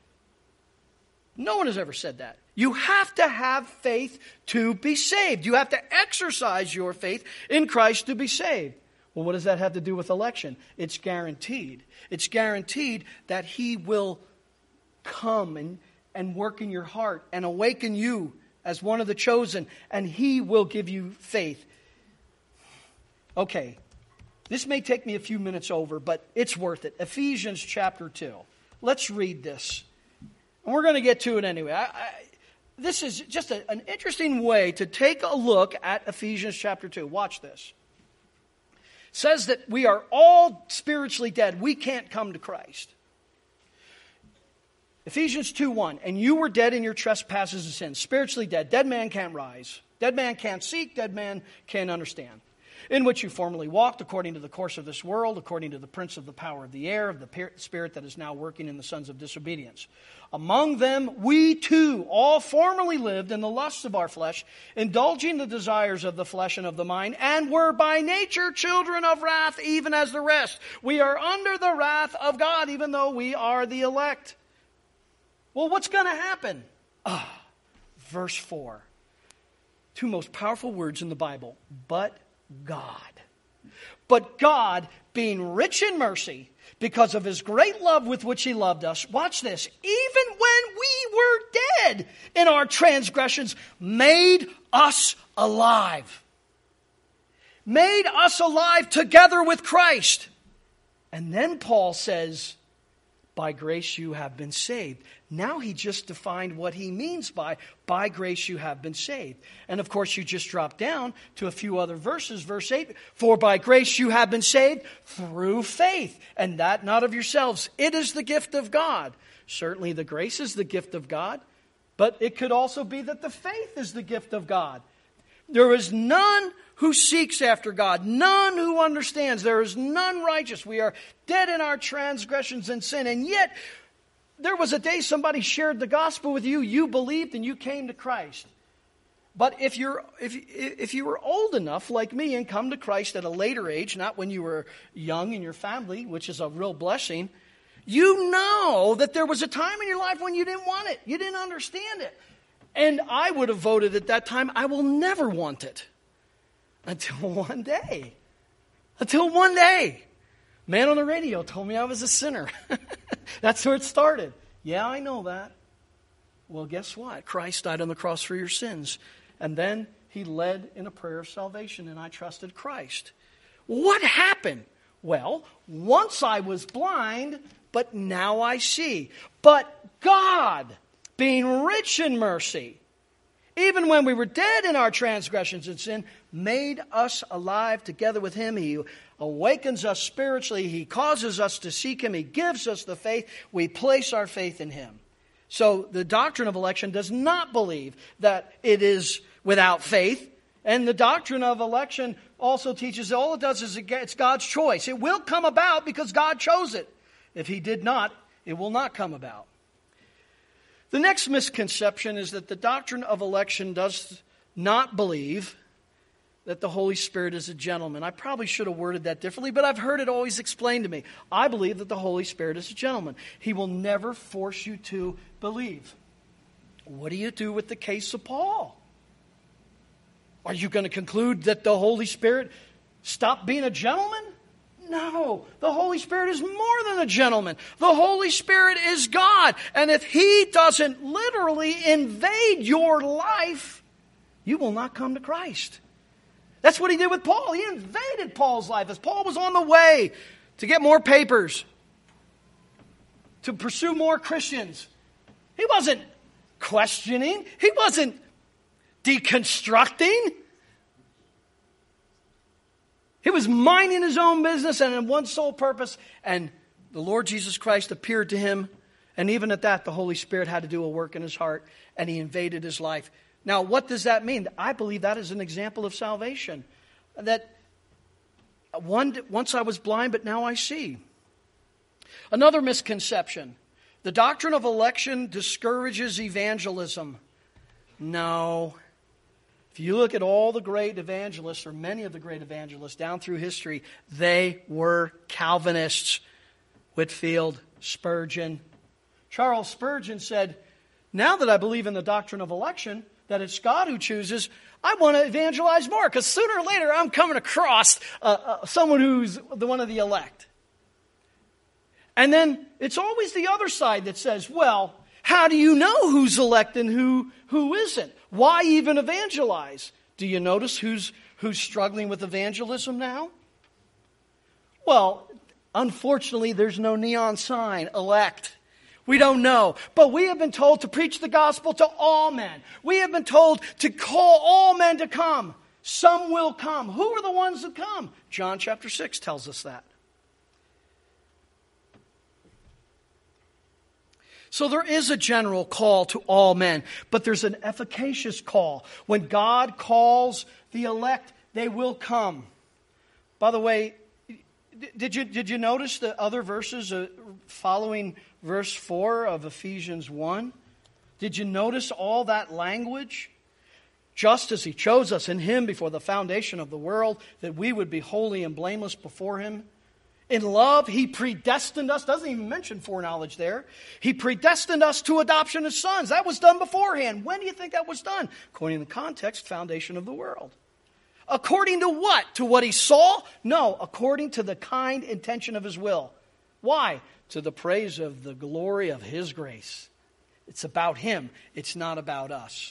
No one has ever said that. You have to have faith to be saved. You have to exercise your faith in Christ to be saved. Well, what does that have to do with election? It's guaranteed. It's guaranteed that he will come and, and work in your heart and awaken you as one of the chosen, and he will give you faith. Okay. This may take me a few minutes over, but it's worth it. Ephesians chapter two. Let's read this. And we're going to get to it anyway. I, I, this is just a, an interesting way to take a look at Ephesians chapter two. Watch this. It says that we are all spiritually dead. We can't come to Christ. Ephesians two one. And you were dead in your trespasses and sins. Spiritually dead. Dead man can't rise. Dead man can't seek. Dead man can't understand. In which you formerly walked according to the course of this world, according to the prince of the power of the air, of the spirit that is now working in the sons of disobedience. Among them we too all formerly lived in the lusts of our flesh, indulging the desires of the flesh and of the mind, and were by nature children of wrath, even as the rest. We are under the wrath of God, even though we are the elect. Well, what's going to happen? Ah, verse four. Two most powerful words in the Bible. But God. But God, being rich in mercy, because of his great love with which he loved us, watch this, even when we were dead in our transgressions, made us alive. Made us alive together with Christ. And then Paul says, by grace you have been saved. Now he just defined what he means by, by grace you have been saved. And of course you just drop down to a few other verses. Verse eight, for by grace you have been saved through faith, and that not of yourselves. It is the gift of God. Certainly the grace is the gift of God, but it could also be that the faith is the gift of God. There is none who seeks after God, none who understands. There is none righteous. We are dead in our transgressions and sin. And yet, there was a day somebody shared the gospel with you, you believed, and you came to Christ. But if you're if if you were old enough, like me, and come to Christ at a later age, not when you were young in your family, which is a real blessing, you know that there was a time in your life when you didn't want it. You didn't understand it. And I would have voted at that time, I will never want it. Until one day. Until one day. Man on the radio told me I was a sinner. That's where it started. Yeah, I know that. Well, guess what? Christ died on the cross for your sins. And then he led in a prayer of salvation, and I trusted Christ. What happened? Well, once I was blind, but now I see. But God, being rich in mercy, even when we were dead in our transgressions and sin, made us alive together with him. He awakens us spiritually. He causes us to seek him. He gives us the faith. We place our faith in him. So the doctrine of election does not believe that it is without faith. And the doctrine of election also teaches that all it does is it gets- it's God's choice. It will come about because God chose it. If He did not, it will not come about. The next misconception is that the doctrine of election does not believe that the Holy Spirit is a gentleman. I probably should have worded that differently, but I've heard it always explained to me. I believe that the Holy Spirit is a gentleman. He will never force you to believe. What do you do with the case of Paul? Are you going to conclude that the Holy Spirit stopped being a gentleman? No, the Holy Spirit is more than a gentleman. The Holy Spirit is God. And if He doesn't literally invade your life, you will not come to Christ. That's what He did with Paul. He invaded Paul's life as Paul was on the way to get more papers, to pursue more Christians. He wasn't questioning. He wasn't deconstructing. He was minding his own business and in one sole purpose. And the Lord Jesus Christ appeared to him. And even at that, the Holy Spirit had to do a work in his heart. And He invaded his life. Now, what does that mean? I believe that is an example of salvation. That one, once I was blind, but now I see. Another misconception. The doctrine of election discourages evangelism. No. If you look at all the great evangelists, or many of the great evangelists down through history, they were Calvinists. Whitefield, Spurgeon. Charles Spurgeon said, now that I believe in the doctrine of election, that it's God who chooses, I want to evangelize more, because sooner or later I'm coming across uh, uh, someone who's the one of the elect. And then it's always the other side that says, well, how do you know who's elect and who, who isn't? Why even evangelize? Do you notice who's, who's struggling with evangelism now? Well, unfortunately, there's no neon sign, elect. We don't know. But we have been told to preach the gospel to all men. We have been told to call all men to come. Some will come. Who are the ones that come? John chapter six tells us that. So there is a general call to all men, but there's an efficacious call. When God calls the elect, they will come. By the way, did you did you notice the other verses following verse four of Ephesians one? Did you notice all that language? Just as He chose us in Him before the foundation of the world, that we would be holy and blameless before Him. In love, He predestined us. Doesn't even mention foreknowledge there. He predestined us to adoption as sons. That was done beforehand. When do you think that was done? According to the context, foundation of the world. According to what? To what He saw? No, according to the kind intention of His will. Why? To the praise of the glory of His grace. It's about Him. It's not about us.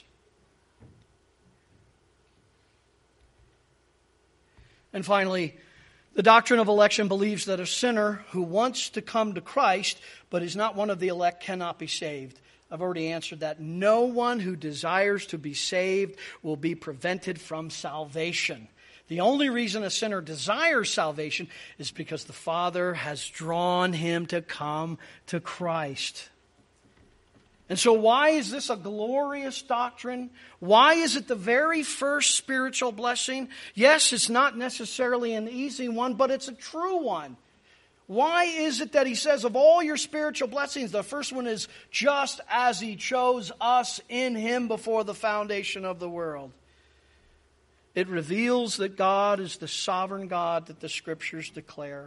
And finally, the doctrine of election believes that a sinner who wants to come to Christ but is not one of the elect cannot be saved. I've already answered that. No one who desires to be saved will be prevented from salvation. The only reason a sinner desires salvation is because the Father has drawn him to come to Christ. And so why is this a glorious doctrine? Why is it the very first spiritual blessing? Yes, it's not necessarily an easy one, but it's a true one. Why is it that He says of all your spiritual blessings, the first one is just as He chose us in Him before the foundation of the world? It reveals that God is the sovereign God that the Scriptures declare.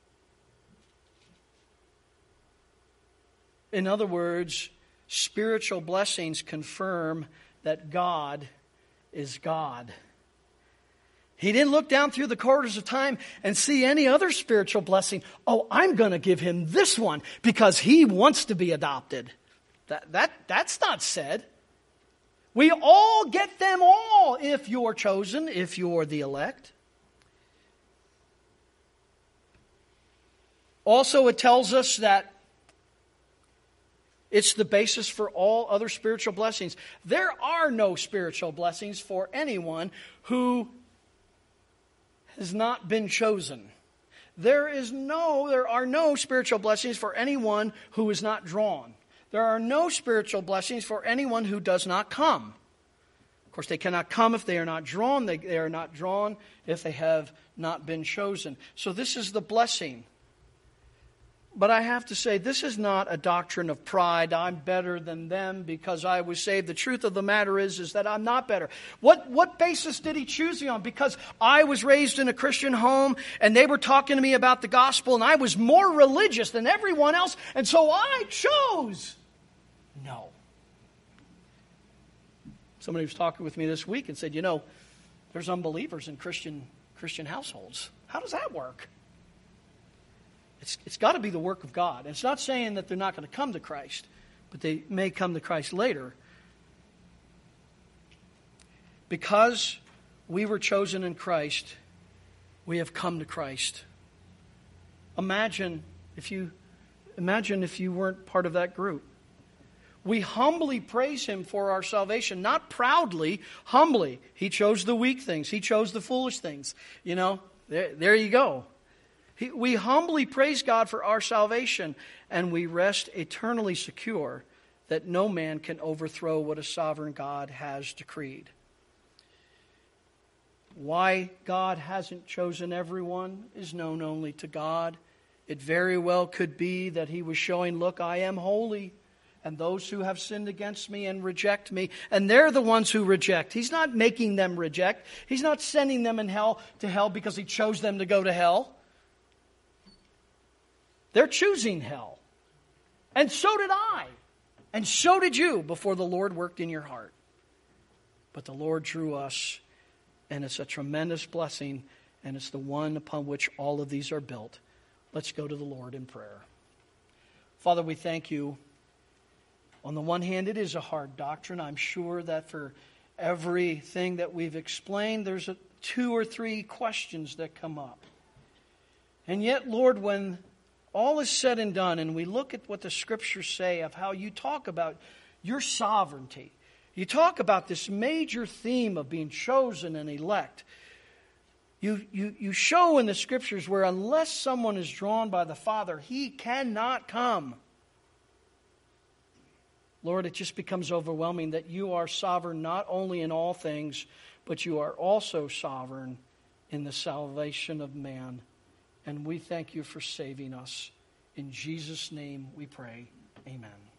In other words, spiritual blessings confirm that God is God. He didn't look down through the corridors of time and see any other spiritual blessing. Oh, I'm going to give him this one because he wants to be adopted. That, that, that's not said. We all get them all if you're chosen, if you're the elect. Also, it tells us that it's the basis for all other spiritual blessings. There are no spiritual blessings for anyone who has not been chosen. There is no, there are no spiritual blessings for anyone who is not drawn. There are no spiritual blessings for anyone who does not come. Of course, they cannot come if they are not drawn. They, they are not drawn if they have not been chosen. So this is the blessing. But I have to say, this is not a doctrine of pride. I'm better than them because I was saved. The truth of the matter is, is that I'm not better. What, what basis did he choose me on? Because I was raised in a Christian home and they were talking to me about the gospel and I was more religious than everyone else. And so I chose. No. Somebody was talking with me this week and said, you know, there's unbelievers in Christian, Christian households. How does that work? It's, it's got to be the work of God. And it's not saying that they're not going to come to Christ, but they may come to Christ later. Because we were chosen in Christ, we have come to Christ. Imagine if you, imagine if you weren't part of that group. We humbly praise Him for our salvation, not proudly, humbly. He chose the weak things. He chose the foolish things. You know, there, there you go. He, we humbly praise God for our salvation, and we rest eternally secure that no man can overthrow what a sovereign God has decreed. Why God hasn't chosen everyone is known only to God. It very well could be that He was showing, look, I am holy, and those who have sinned against me and reject me, and they're the ones who reject. He's not making them reject. He's not sending them in hell to hell because He chose them to go to hell. They're choosing hell. And so did I. And so did you before the Lord worked in your heart. But the Lord drew us, and it's a tremendous blessing, and it's the one upon which all of these are built. Let's go to the Lord in prayer. Father, we thank You. On the one hand, it is a hard doctrine. I'm sure that for everything that we've explained, there's a, two or three questions that come up. And yet, Lord, when all is said and done, and we look at what the Scriptures say of how You talk about Your sovereignty. You talk about this major theme of being chosen and elect. You, you, you show in the Scriptures where unless someone is drawn by the Father, he cannot come. Lord, it just becomes overwhelming that You are sovereign not only in all things, but You are also sovereign in the salvation of man. And we thank You for saving us. In Jesus' name we pray. Amen.